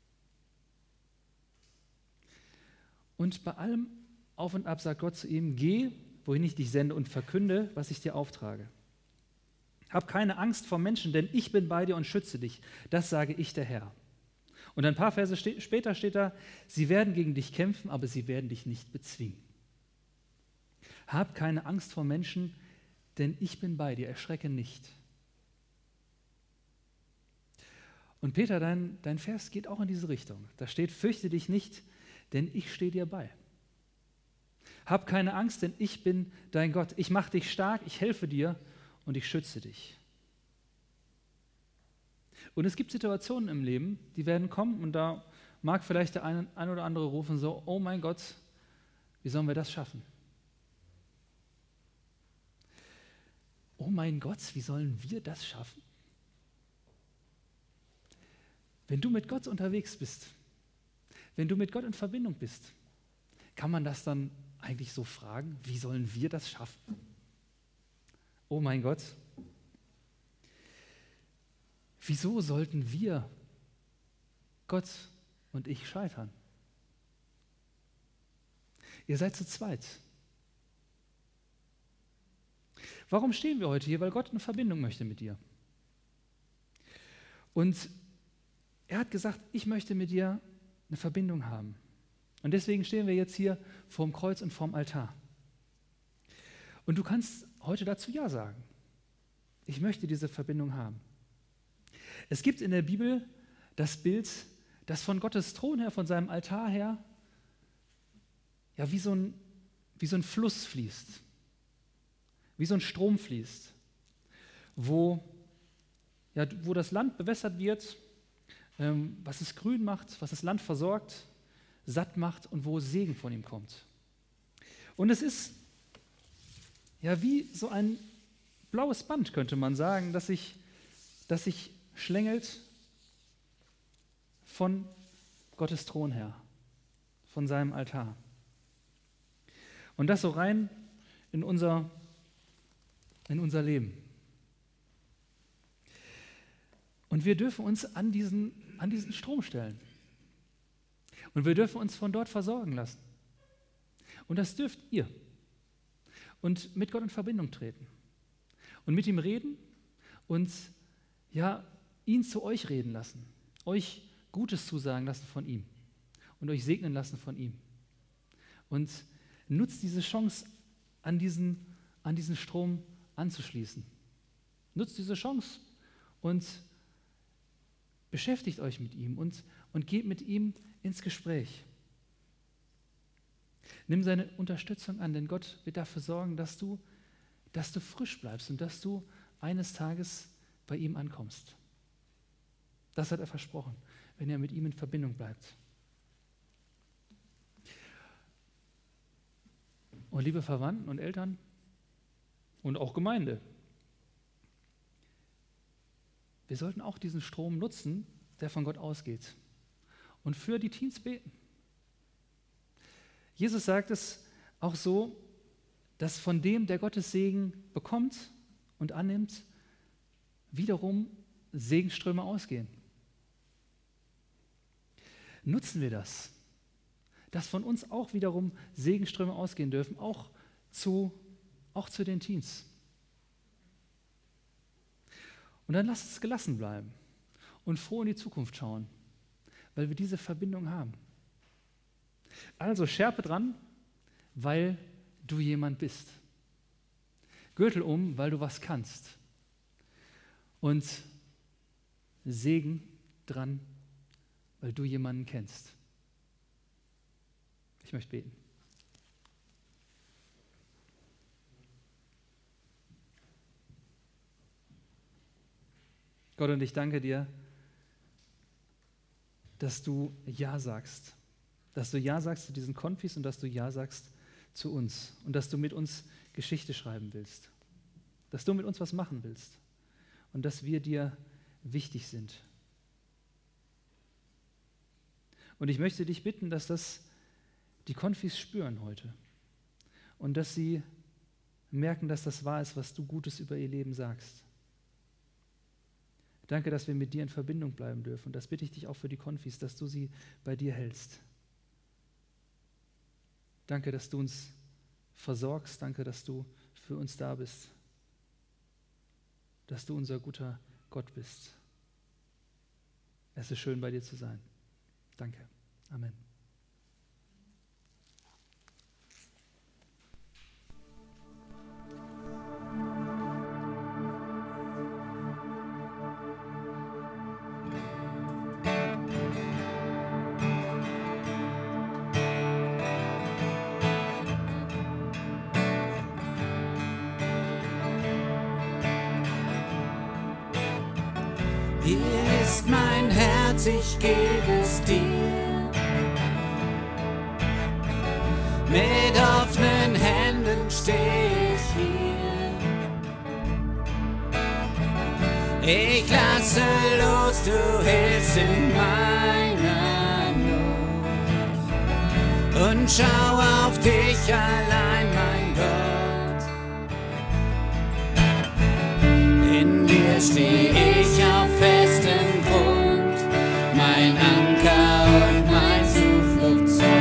Und bei allem Auf und Ab sagt Gott zu ihm, geh, wohin ich dich sende und verkünde, was ich dir auftrage. Hab keine Angst vor Menschen, denn ich bin bei dir und schütze dich. Das sage ich, der Herr. Und ein paar Verse ste- später steht da, sie werden gegen dich kämpfen, aber sie werden dich nicht bezwingen. Hab keine Angst vor Menschen, denn ich bin bei dir, erschrecke nicht. Und Peter, dein, dein Vers geht auch in diese Richtung. Da steht, fürchte dich nicht, denn ich stehe dir bei. Hab keine Angst, denn ich bin dein Gott. Ich mache dich stark, ich helfe dir und ich schütze dich. Und es gibt Situationen im Leben, die werden kommen und da mag vielleicht der ein, ein oder andere rufen so, oh mein Gott, wie sollen wir das schaffen? Oh mein Gott, wie sollen wir das schaffen? Wenn du mit Gott unterwegs bist, wenn du mit Gott in Verbindung bist, kann man das dann eigentlich so fragen, wie sollen wir das schaffen? Oh mein Gott, wieso sollten wir, Gott und ich, scheitern? Ihr seid zu zweit. Warum stehen wir heute hier? Weil Gott eine Verbindung möchte mit dir. Und er hat gesagt, ich möchte mit dir eine Verbindung haben. Und deswegen stehen wir jetzt hier vorm Kreuz und vorm Altar. Und du kannst heute dazu Ja sagen. Ich möchte diese Verbindung haben. Es gibt in der Bibel das Bild, das von Gottes Thron her, von seinem Altar her, ja, wie so ein, wie so ein Fluss fließt, wie so ein Strom fließt, wo, ja, wo das Land bewässert wird, ähm, was es grün macht, was das Land versorgt, satt macht und wo Segen von ihm kommt. Und es ist ja wie so ein blaues Band, könnte man sagen, das sich, das sich schlängelt von Gottes Thron her, von seinem Altar. Und das so rein in unser, in unser Leben. Und wir dürfen uns an diesen, an diesen Strom stellen. Und wir dürfen uns von dort versorgen lassen. Und das dürft ihr. Und mit Gott in Verbindung treten. Und mit ihm reden und ja, ihn zu euch reden lassen. Euch Gutes zusagen lassen von ihm. Und euch segnen lassen von ihm. Und nutzt diese Chance, an diesen, an diesen Strom anzuschließen. Nutzt diese Chance und beschäftigt euch mit ihm und, und geht mit ihm ins Gespräch. Nimm seine Unterstützung an, denn Gott wird dafür sorgen, dass du, dass du frisch bleibst und dass du eines Tages bei ihm ankommst. Das hat er versprochen, wenn er mit ihm in Verbindung bleibt. Und liebe Verwandten und Eltern und auch Gemeinde, wir sollten auch diesen Strom nutzen, der von Gott ausgeht und für die Teens beten. Jesus sagt es auch so, dass von dem, der Gottes Segen bekommt und annimmt, wiederum Segenströme ausgehen. Nutzen wir das, dass von uns auch wiederum Segenströme ausgehen dürfen, auch zu, auch zu den Teens. Und dann lasst uns gelassen bleiben und froh in die Zukunft schauen, weil wir diese Verbindung haben. Also Schärpe dran, weil du jemand bist. Gürtel um, weil du was kannst. Und Segen dran, weil du jemanden kennst. Ich möchte beten. Gott, und ich danke dir, dass du Ja sagst. Dass du Ja sagst zu diesen Konfis und dass du Ja sagst zu uns. Und dass du mit uns Geschichte schreiben willst. Dass du mit uns was machen willst. Und dass wir dir wichtig sind. Und ich möchte dich bitten, dass das die Konfis spüren heute. Und dass sie merken, dass das wahr ist, was du Gutes über ihr Leben sagst. Danke, dass wir mit dir in Verbindung bleiben dürfen. Und das bitte ich dich auch für die Konfis, dass du sie bei dir hältst. Danke, dass du uns versorgst. Danke, dass du für uns da bist. Dass du unser guter Gott bist. Es ist schön, bei dir zu sein. Danke. Amen. Hier ist mein Herz, ich gebe es dir. Mit offenen Händen stehe ich hier. Ich lasse los, du hilfst in meiner Not. Und schau auf dich allein, mein Gott. In dir stehe ich auf festem Grund, mein Anker und mein Zufluchtsort.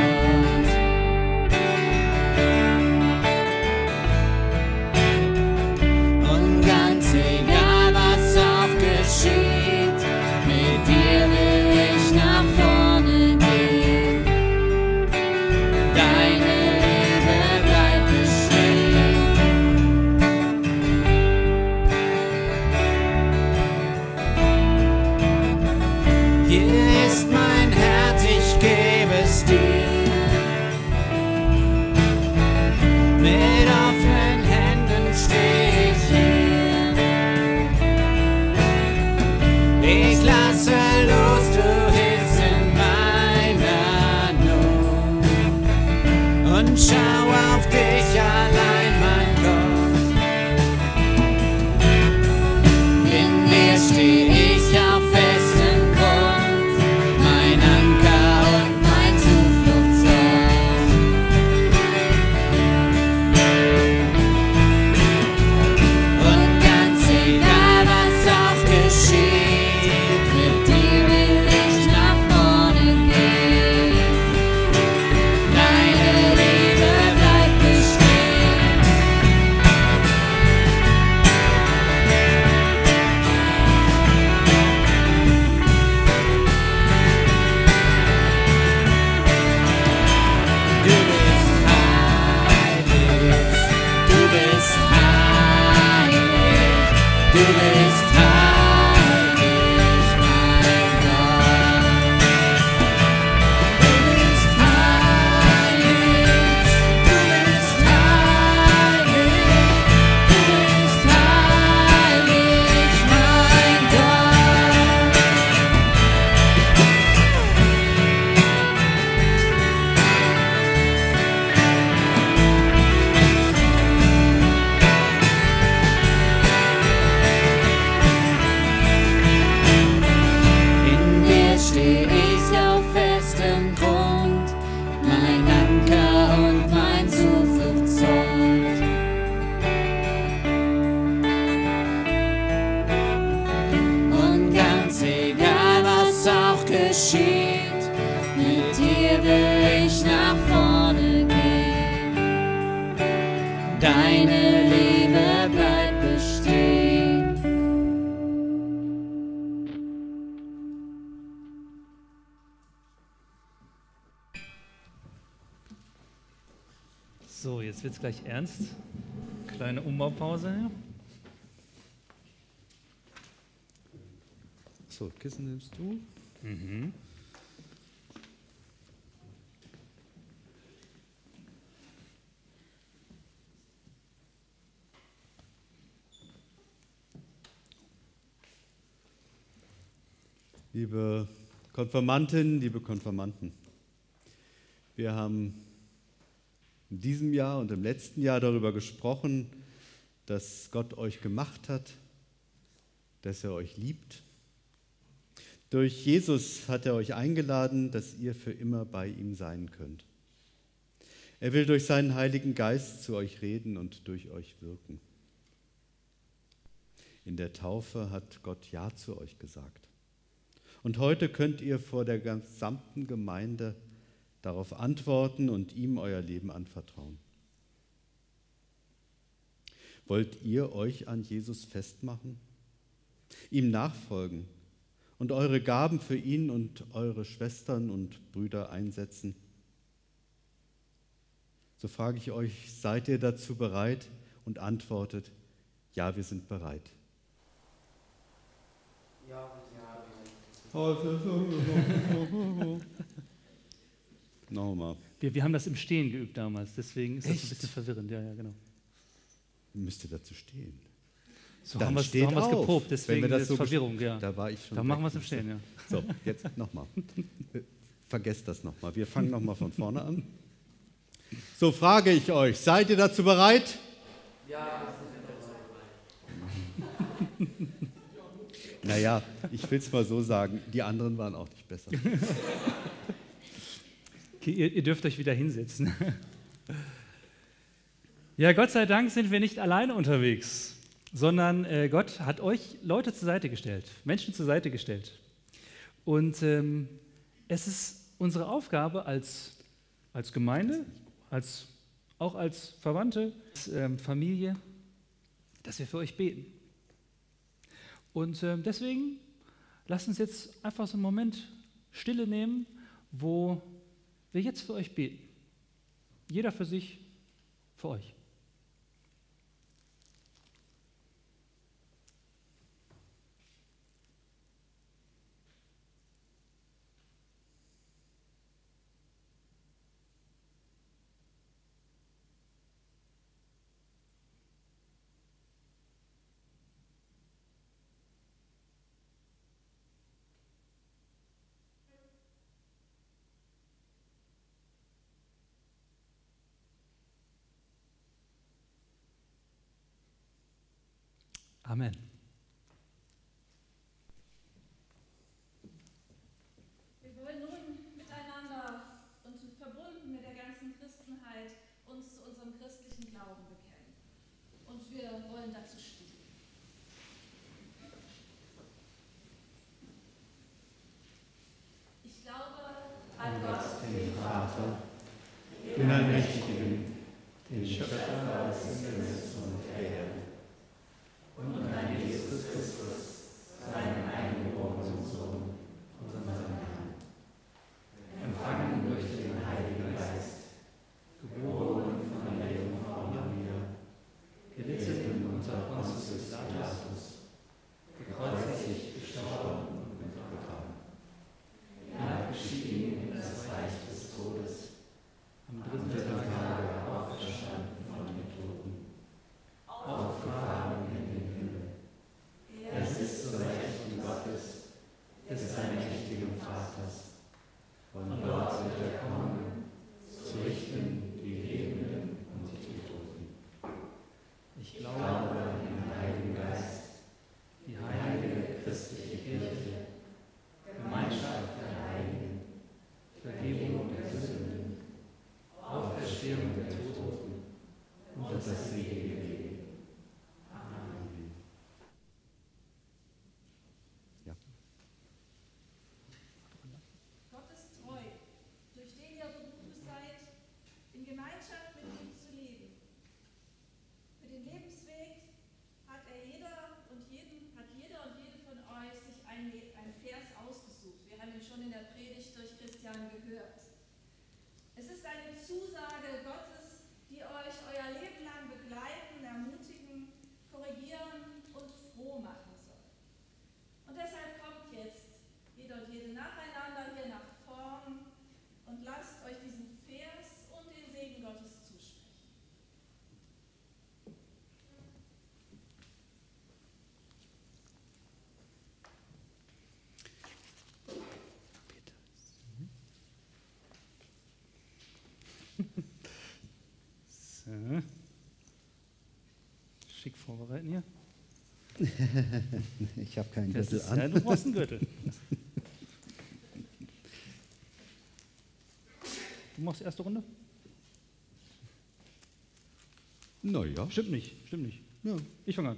deine Liebe bleibt bestehen. So, jetzt wird es gleich ernst. Kleine Umbaupause. So, Kissen nimmst du. Mhm. Liebe Konfirmandinnen, liebe Konfirmanden, wir haben in diesem Jahr und im letzten Jahr darüber gesprochen, dass Gott euch gemacht hat, dass er euch liebt. Durch Jesus hat er euch eingeladen, dass ihr für immer bei ihm sein könnt. Er will durch seinen Heiligen Geist zu euch reden und durch euch wirken. In der Taufe hat Gott Ja zu euch gesagt. Und heute könnt ihr vor der gesamten Gemeinde darauf antworten und ihm euer Leben anvertrauen. Wollt ihr euch an Jesus festmachen, ihm nachfolgen und eure Gaben für ihn und eure Schwestern und Brüder einsetzen? So frage ich euch, seid ihr dazu bereit? Und antwortet, ja, wir sind bereit. Ja, Nochmal. Wir, wir haben das im Stehen geübt damals, deswegen ist das Echt? ein bisschen verwirrend. Ja, ja, genau. Müsst ihr dazu stehen. So Dann haben wir es steht so auf. geprobt, Wenn deswegen wir das ist so Verwirrung. Ja. Da war ich schon. Dann machen wir weg. es im Stehen, ja. So, jetzt nochmal. Vergesst das nochmal. Wir fangen nochmal von vorne an. So frage ich euch, seid ihr dazu bereit? ja. Naja, ich will es mal so sagen, die anderen waren auch nicht besser. Okay, ihr, ihr dürft euch wieder hinsetzen. Ja, Gott sei Dank sind wir nicht alleine unterwegs, sondern äh, Gott hat euch Leute zur Seite gestellt, Menschen zur Seite gestellt. Und ähm, es ist unsere Aufgabe als, als Gemeinde, als, auch als Verwandte, als ähm, Familie, dass wir für euch beten. Und ähm, deswegen lasst uns jetzt einfach so einen Moment Stille nehmen, wo wir jetzt für euch beten. Jeder für sich, für euch. Amen. Wir wollen nun miteinander und verbunden mit der ganzen Christenheit uns zu unserem christlichen Glauben bekennen. Und wir wollen dazu stehen. Ich glaube an Gott, den Vater, Den Allmächtigen, den Schöpfer des Himmels und der Erde. Und an Jesus Christus, seinen eingeborenen Sohn, unseren Herrn, empfangen durch den Heiligen Geist, geboren von der Jungfrau Maria, gelitten unter Pontius Pilatus, gekreuzigt, gestorben und begraben, hinabgestiegen in das Reich des Todes, am dritten Tage auferstanden von den Toten, aufgefahren in den Himmel. Er sitzt zur Rechten Gottes, des allmächtigen Vaters. Von dort wird er kommen, zu richten die Lebenden und die Toten. Ich glaube an den Heiligen Geist, die heilige christliche Kirche, Gemeinschaft der Heiligen, Vergebung der Sünden, Auferstehung der Toten und das ewige Leben. Amen. Ja. Gott ist treu, durch den ihr berufen seid, in Gemeinschaft mit ihm zu leben. Und wir wollen dazu stehen. Ich glaube an Gott, den Vater, Ja. Schick vorbereiten hier. Ich habe keinen Das Gürtel ist, an. ja, du brauchst einen Gürtel. Du machst die erste Runde? Naja. Stimmt nicht, stimmt nicht. Ja. Ich fange an.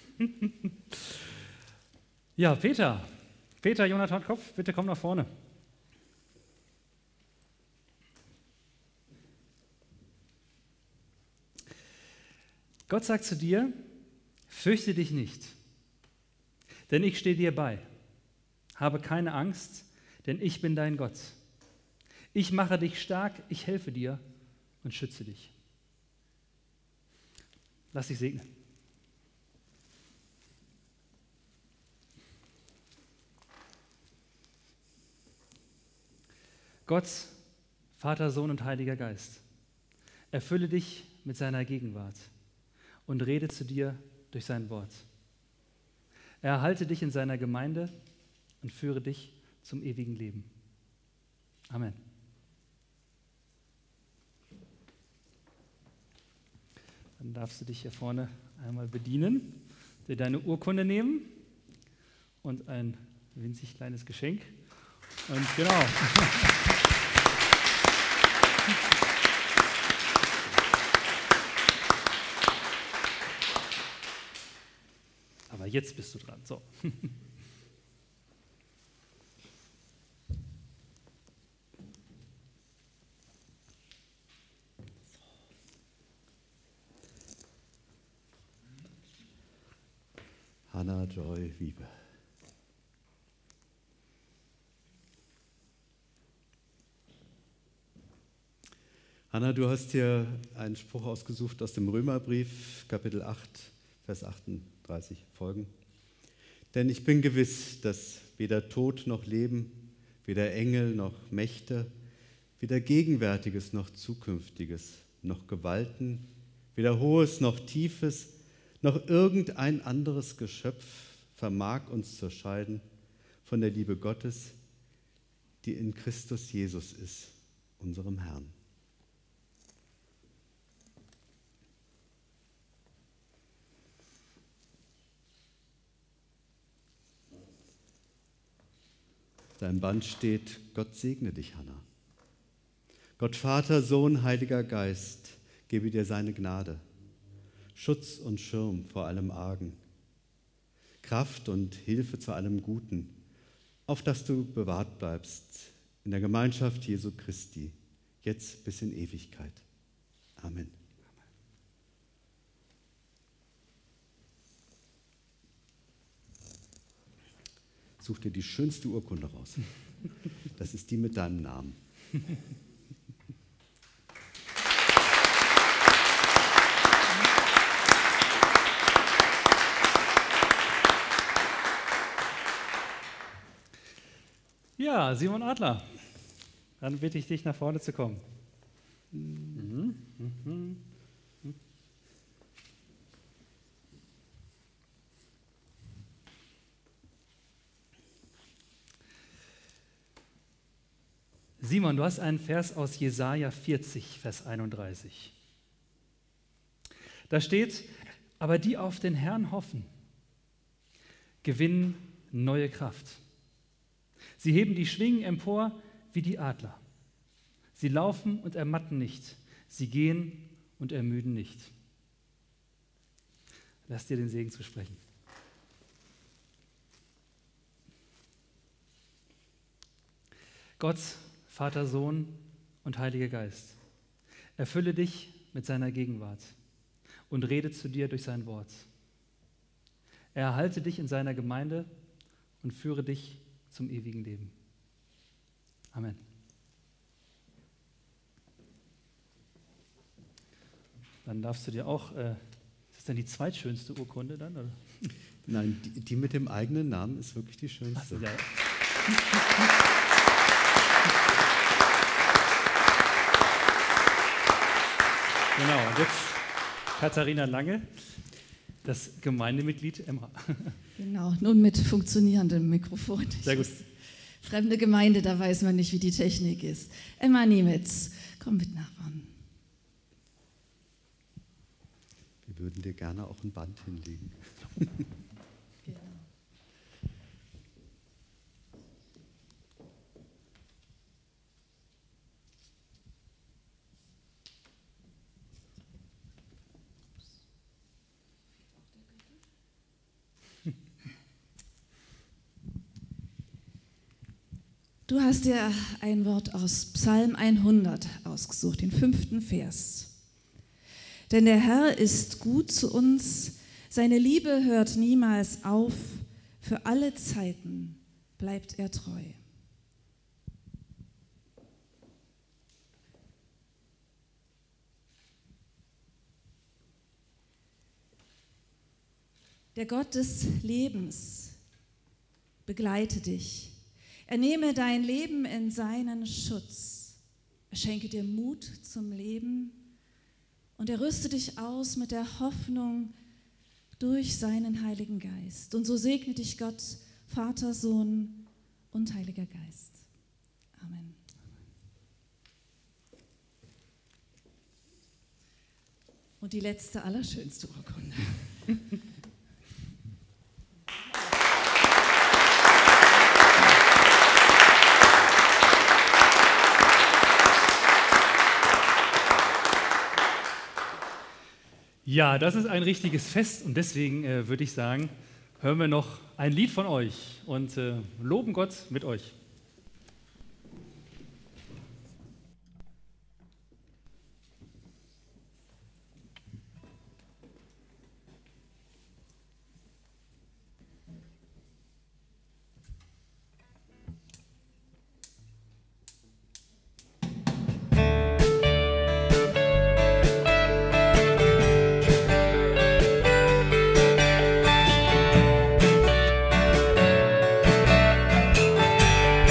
Ja, Peter. Peter, Jonathan Kopf, bitte komm nach vorne. Gott sagt zu dir, fürchte dich nicht, denn ich stehe dir bei. Habe keine Angst, denn ich bin dein Gott. Ich mache dich stark, ich helfe dir und schütze dich. Lass dich segnen. Gott, Vater, Sohn und Heiliger Geist, erfülle dich mit seiner Gegenwart und rede zu dir durch sein Wort. Er erhalte dich in seiner Gemeinde und führe dich zum ewigen Leben. Amen. Dann darfst du dich hier vorne einmal bedienen, dir deine Urkunde nehmen und ein winzig kleines Geschenk. Und genau. Aber jetzt bist du dran. So. Hannah Joy Wiebe. Hannah, du hast hier einen Spruch ausgesucht aus dem Römerbrief, Kapitel acht, Vers achtunddreißig folgen. Denn ich bin gewiss, dass weder Tod noch Leben, weder Engel noch Mächte, weder Gegenwärtiges noch Zukünftiges, noch Gewalten, weder Hohes noch Tiefes, noch irgendein anderes Geschöpf vermag uns zu scheiden von der Liebe Gottes, die in Christus Jesus ist, unserem Herrn. Dein Band steht, Gott segne dich, Hannah. Gott Vater, Sohn, Heiliger Geist, gebe dir seine Gnade, Schutz und Schirm vor allem Argen, Kraft und Hilfe zu allem Guten, auf dass du bewahrt bleibst in der Gemeinschaft Jesu Christi, jetzt bis in Ewigkeit. Amen. Such dir die schönste Urkunde raus. Das ist die mit deinem Namen. Ja, Simon Adler, dann bitte ich dich, nach vorne zu kommen. Mhm. Mhm. Simon, du hast einen Vers aus Jesaja vierzig, Vers einunddreißig. Da steht, aber die auf den Herrn hoffen, gewinnen neue Kraft. Sie heben die Schwingen empor wie die Adler. Sie laufen und ermatten nicht. Sie gehen und ermüden nicht. Lass dir den Segen zu sprechen. Gott, Vater, Sohn und Heiliger Geist, erfülle dich mit seiner Gegenwart und rede zu dir durch sein Wort. Er erhalte dich in seiner Gemeinde und führe dich zum ewigen Leben. Amen. Dann darfst du dir auch, äh, ist das denn die zweitschönste Urkunde dann? Oder? Nein, die, die mit dem eigenen Namen ist wirklich die schönste. Ach so, ja. Genau, und jetzt Katharina Lange, das Gemeindemitglied Emma. Genau, nun mit funktionierendem Mikrofon. Sehr gut. Fremde Gemeinde, da weiß man nicht, wie die Technik ist. Emma Niemetz, komm mit nach vorne. Wir würden dir gerne auch ein Band hinlegen. Gerne. Du hast dir ein Wort aus Psalm hundert ausgesucht, den fünften Vers. Denn der Herr ist gut zu uns, seine Liebe hört niemals auf, für alle Zeiten bleibt er treu. Der Gott des Lebens begleite dich. Er nehme dein Leben in seinen Schutz. Er schenke dir Mut zum Leben und er rüste dich aus mit der Hoffnung durch seinen Heiligen Geist. Und so segne dich Gott, Vater, Sohn und Heiliger Geist. Amen. Und die letzte, allerschönste Urkunde. Ja, das ist ein richtiges Fest und deswegen äh, würde ich sagen, hören wir noch ein Lied von euch und äh, loben Gott mit euch. Thank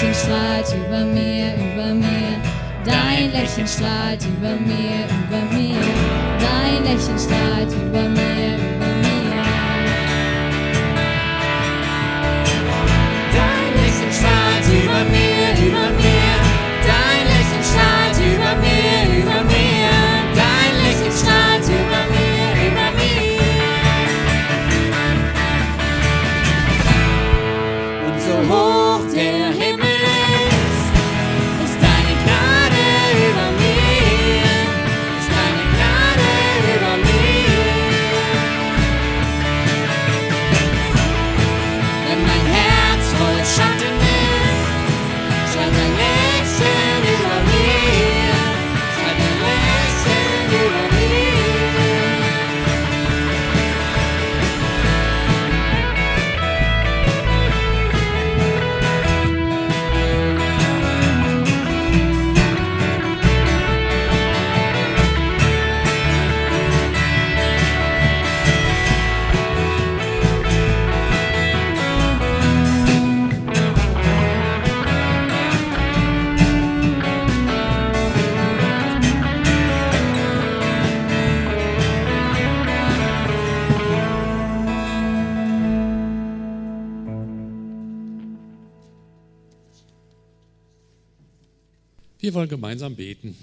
Lächeln strahlt über mir, über mir. Dein Lächeln strahlt über mir, über mir. Dein Lächeln strahlt über mir, über mir. Dein Lächeln strahlt über mir, über mir. Dein Lächeln strahlt über mir, über mir. Dein Lächeln strahlt über mir, über mir. Und so hoch der Himmel ist, ist deine Gnade über mir, ist deine Gnade über mir. Wenn mein Herz voll Schatten ist, scheint dein Lächeln über mir, scheint dein Lächeln über mir. Wir wollen gemeinsam beten.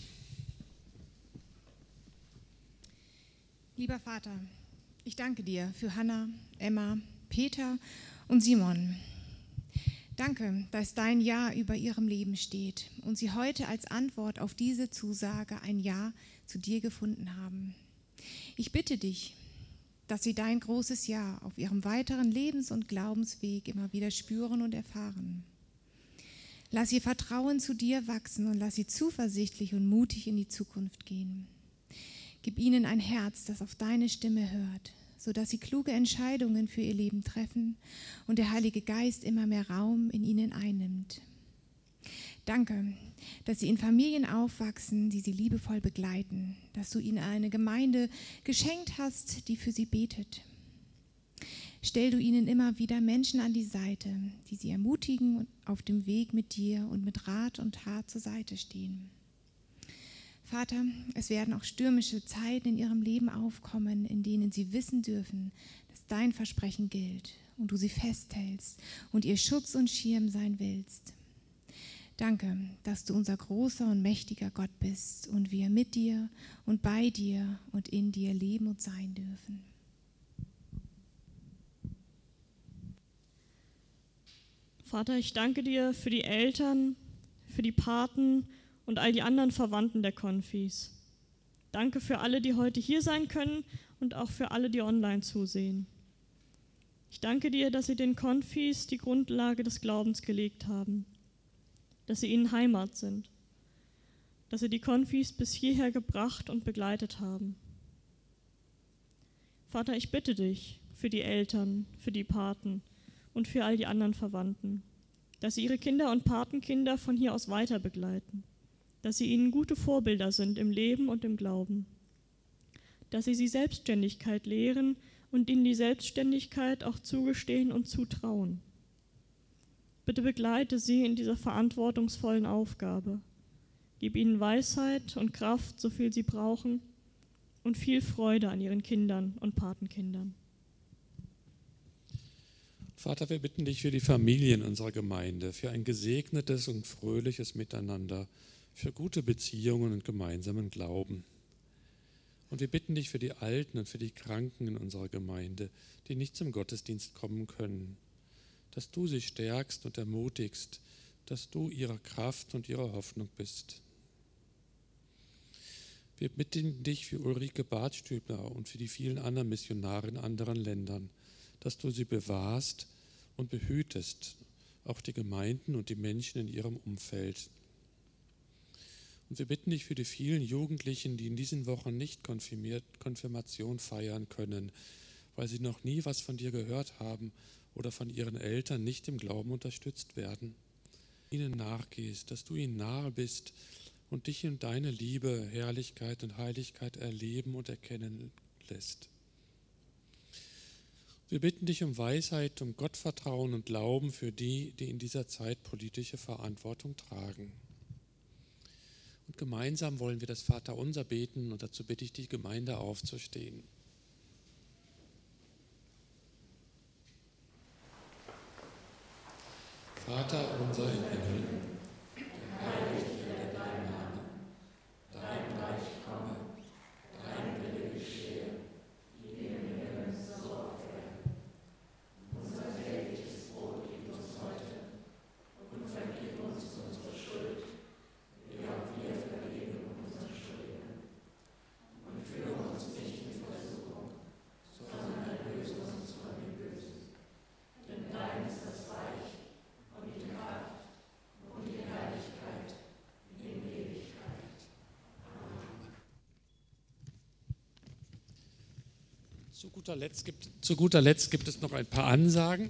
Lieber Vater, ich danke dir für Hannah, Emma, Peter und Simon. Danke, dass dein Ja über ihrem Leben steht und sie heute als Antwort auf diese Zusage ein Ja zu dir gefunden haben. Ich bitte dich, dass sie dein großes Ja auf ihrem weiteren Lebens- und Glaubensweg immer wieder spüren und erfahren. Lass ihr Vertrauen zu dir wachsen und lass sie zuversichtlich und mutig in die Zukunft gehen. Gib ihnen ein Herz, das auf deine Stimme hört, sodass sie kluge Entscheidungen für ihr Leben treffen und der Heilige Geist immer mehr Raum in ihnen einnimmt. Danke, dass sie in Familien aufwachsen, die sie liebevoll begleiten, dass du ihnen eine Gemeinde geschenkt hast, die für sie betet. Stell du ihnen immer wieder Menschen an die Seite, die sie ermutigen und auf dem Weg mit dir und mit Rat und Tat zur Seite stehen. Vater, es werden auch stürmische Zeiten in ihrem Leben aufkommen, in denen sie wissen dürfen, dass dein Versprechen gilt und du sie festhältst und ihr Schutz und Schirm sein willst. Danke, dass du unser großer und mächtiger Gott bist und wir mit dir und bei dir und in dir leben und sein dürfen. Vater, ich danke dir für die Eltern, für die Paten und all die anderen Verwandten der Konfis. Danke für alle, die heute hier sein können und auch für alle, die online zusehen. Ich danke dir, dass sie den Konfis die Grundlage des Glaubens gelegt haben, dass sie ihnen Heimat sind, dass sie die Konfis bis hierher gebracht und begleitet haben. Vater, ich bitte dich für die Eltern, für die Paten und für all die anderen Verwandten, dass sie ihre Kinder und Patenkinder von hier aus weiter begleiten, dass sie ihnen gute Vorbilder sind im Leben und im Glauben, dass sie sie Selbstständigkeit lehren und ihnen die Selbstständigkeit auch zugestehen und zutrauen. Bitte begleite sie in dieser verantwortungsvollen Aufgabe. Gib ihnen Weisheit und Kraft, so viel sie brauchen, und viel Freude an ihren Kindern und Patenkindern. Vater, wir bitten dich für die Familien unserer Gemeinde, für ein gesegnetes und fröhliches Miteinander, für gute Beziehungen und gemeinsamen Glauben. Und wir bitten dich für die Alten und für die Kranken in unserer Gemeinde, die nicht zum Gottesdienst kommen können, dass du sie stärkst und ermutigst, dass du ihre Kraft und ihre Hoffnung bist. Wir bitten dich für Ulrike Bartstübner und für die vielen anderen Missionare in anderen Ländern, dass du sie bewahrst und behütest, auch die Gemeinden und die Menschen in ihrem Umfeld. Und wir bitten dich für die vielen Jugendlichen, die in diesen Wochen nicht konfirmiert, Konfirmation feiern können, weil sie noch nie was von dir gehört haben oder von ihren Eltern nicht im Glauben unterstützt werden. Ihnen nachgehst, dass du ihnen nahe bist und dich in deine Liebe, Herrlichkeit und Heiligkeit erleben und erkennen lässt. Wir bitten dich um Weisheit, um Gottvertrauen und Glauben für die, die in dieser Zeit politische Verantwortung tragen. Und gemeinsam wollen wir das Vaterunser beten und dazu bitte ich die Gemeinde aufzustehen. Vater unser im Himmel, geheiligt werde dein Name, dein Reich komme, dein Wille geschehe, wie im Himmel so auf Erden. Unser tägliches Brot gib uns heute und vergib uns unsere Schuld, wie auch wir vergeben unseren Schuldigen. Und führe uns nicht in Versuchung, sondern erlöse uns von dem Bösen. Denn dein ist das Reich und die Kraft und die Herrlichkeit in Ewigkeit. Amen. Zu guter Letzt gibt, zu guter Letzt gibt es noch ein paar Ansagen.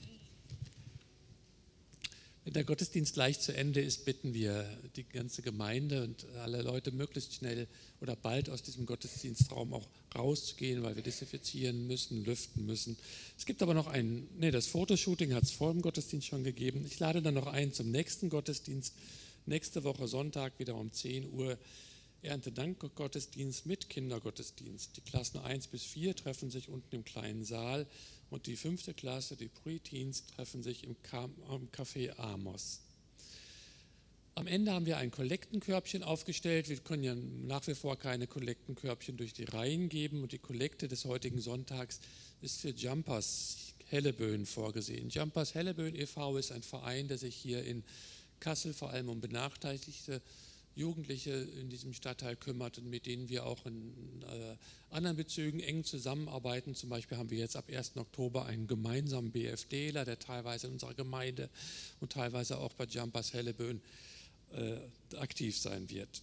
Wenn der Gottesdienst gleich zu Ende ist, bitten wir die ganze Gemeinde und alle Leute möglichst schnell oder bald aus diesem Gottesdienstraum auch rauszugehen, weil wir desinfizieren müssen, lüften müssen. Es gibt aber noch ein, nee, das Fotoshooting hat es vor dem Gottesdienst schon gegeben. Ich lade dann noch ein zum nächsten Gottesdienst, nächste Woche Sonntag wieder um zehn Uhr, Erntedank-Gottesdienst mit Kindergottesdienst. Die Klassen eins bis vier treffen sich unten im kleinen Saal und die fünfte Klasse, die Pre-Teens, treffen sich im Café Amos. Am Ende haben wir ein Kollektenkörbchen aufgestellt. Wir können ja nach wie vor keine Kollektenkörbchen durch die Reihen geben und die Kollekte des heutigen Sonntags ist für Jumpers Helleböen vorgesehen. Jumpers Helleböen e V ist ein Verein, der sich hier in Kassel vor allem um benachteiligte Jugendliche in diesem Stadtteil kümmert und mit denen wir auch in äh, anderen Bezügen eng zusammenarbeiten. Zum Beispiel haben wir jetzt ab ersten Oktober einen gemeinsamen BFDler, der teilweise in unserer Gemeinde und teilweise auch bei Jumpers Helleböen äh, aktiv sein wird.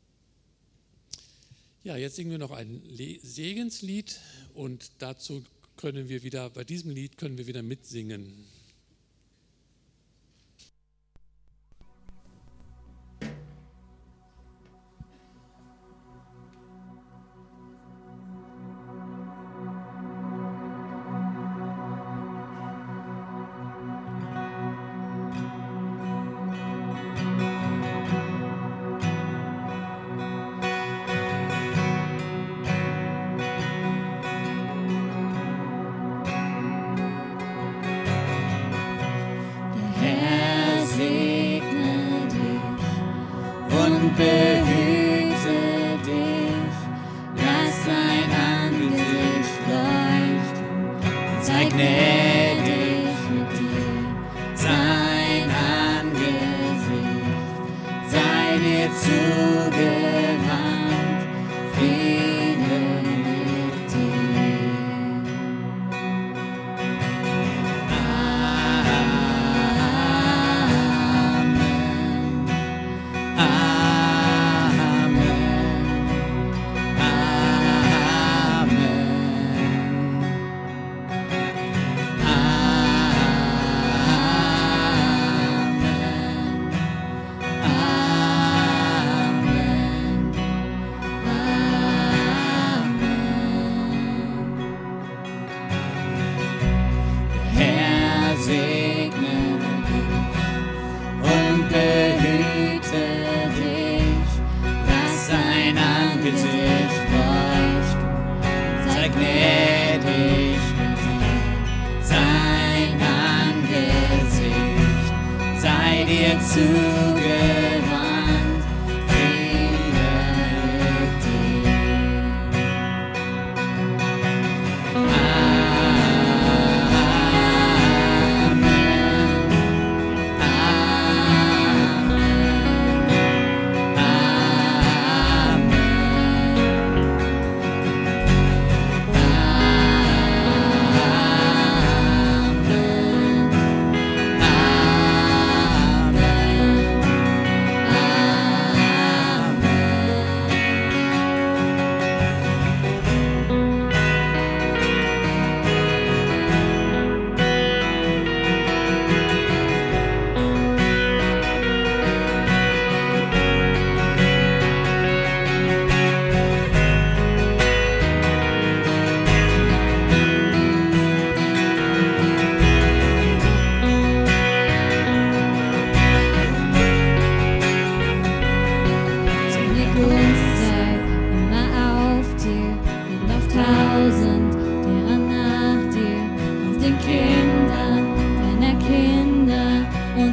Ja, jetzt singen wir noch ein Le- Segenslied und dazu können wir wieder, bei diesem Lied können wir wieder mitsingen. Amen.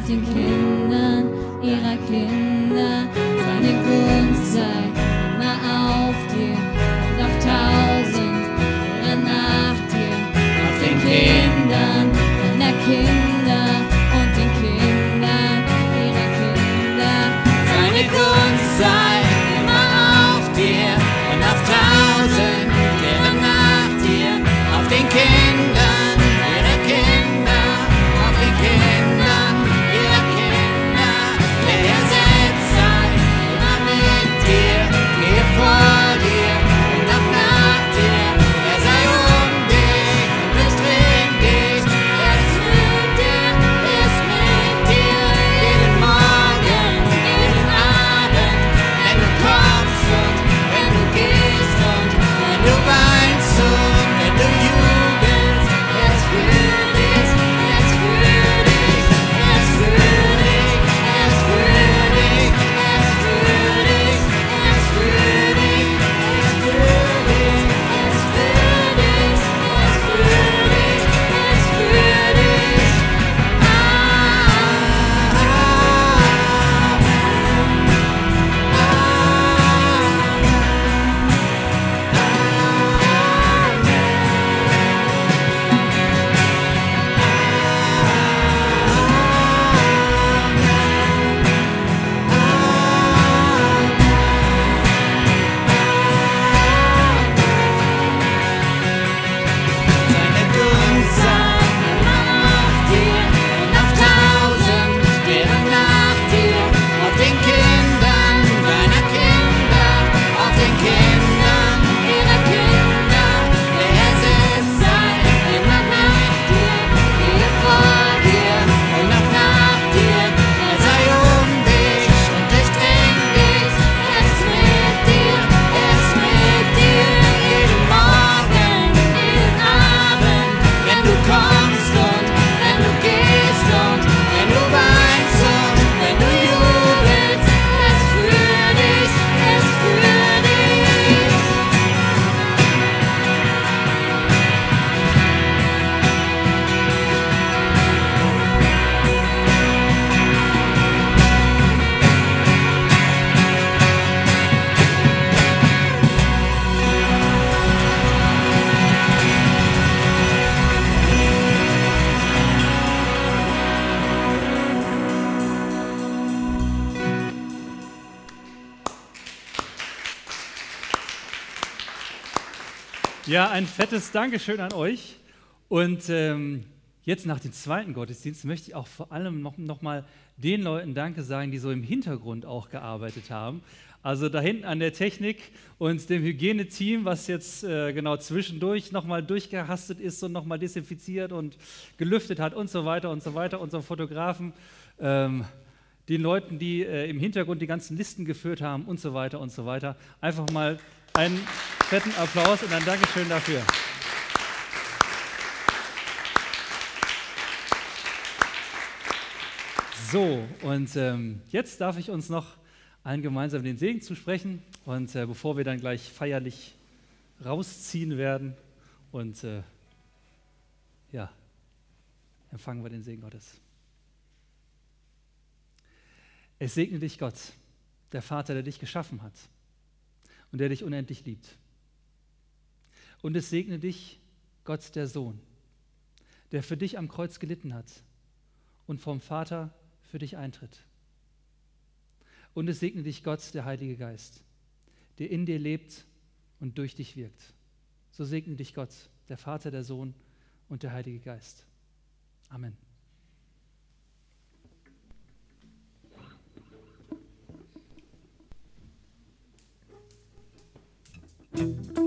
den Kindern ihrer Kinder. Seine Gunst sei immer auf dir und auf tausend ihrer nach dir, auf den Kindern deiner Kinder und den Kindern ihrer Kinder. Seine Gunst sei immer auf dir und auf tausend ihrer nach dir, auf den Kindern ihrer Kinder, auf den Kindern ihrer Kinder. Der Herr selbst sei immer mit dir, gehe vor dir und auch nach dir. Er sei um dich und durchdringt dich. Er ist für dir, er ist mit dir, jeden Morgen, jeden Abend, wenn du kommst und wenn du gehst und wenn du weinst und wenn du jubelst. Er ist für dich, er ist für dich, er ist für dich, er ist für dich, er ist für dich, er ist für dich, er ist für dich, er ist für dich, er ist für dich, er ist für dich. Seine Gunst sei immer auf dir und auf tausend deren nach dir, auf den Kindern deiner Kinder, auf den Kindern ihrer Kinder. Der Herr selbst sei immer mit dir, gehe vor dir und auch nach dir. Er sei um dich und durchdringt dich. Er ist mit dir, er ist mit dir, jeden Morgen, jeden Abend, wenn du kommst und wenn du gehst und wenn du weinst und wenn du jubelst. Er ist für dich, er ist für dich. Ja, ein fettes Dankeschön an euch. Und ähm, jetzt nach dem zweiten Gottesdienst möchte ich auch vor allem noch, noch mal den Leuten Danke sagen, die so im Hintergrund auch gearbeitet haben. Also da hinten an der Technik und dem Hygieneteam, was jetzt äh, genau zwischendurch nochmal durchgehastet ist und nochmal desinfiziert und gelüftet hat und so weiter und so weiter. Unsere Fotografen, ähm, den Leuten, die äh, im Hintergrund die ganzen Listen geführt haben und so weiter und so weiter. Einfach mal einen fetten Applaus und ein Dankeschön dafür. So, und ähm, jetzt darf ich uns noch allen gemeinsam den Segen zusprechen. Und äh, bevor wir dann gleich feierlich rausziehen werden und äh, ja, empfangen wir den Segen Gottes. Es segne dich Gott, der Vater, der dich geschaffen hat und der dich unendlich liebt. Und es segne dich Gott, der Sohn, der für dich am Kreuz gelitten hat und vom Vater für dich eintritt. Und es segne dich Gott, der Heilige Geist, der in dir lebt und durch dich wirkt. So segne dich Gott, der Vater, der Sohn und der Heilige Geist. Amen. Thank you.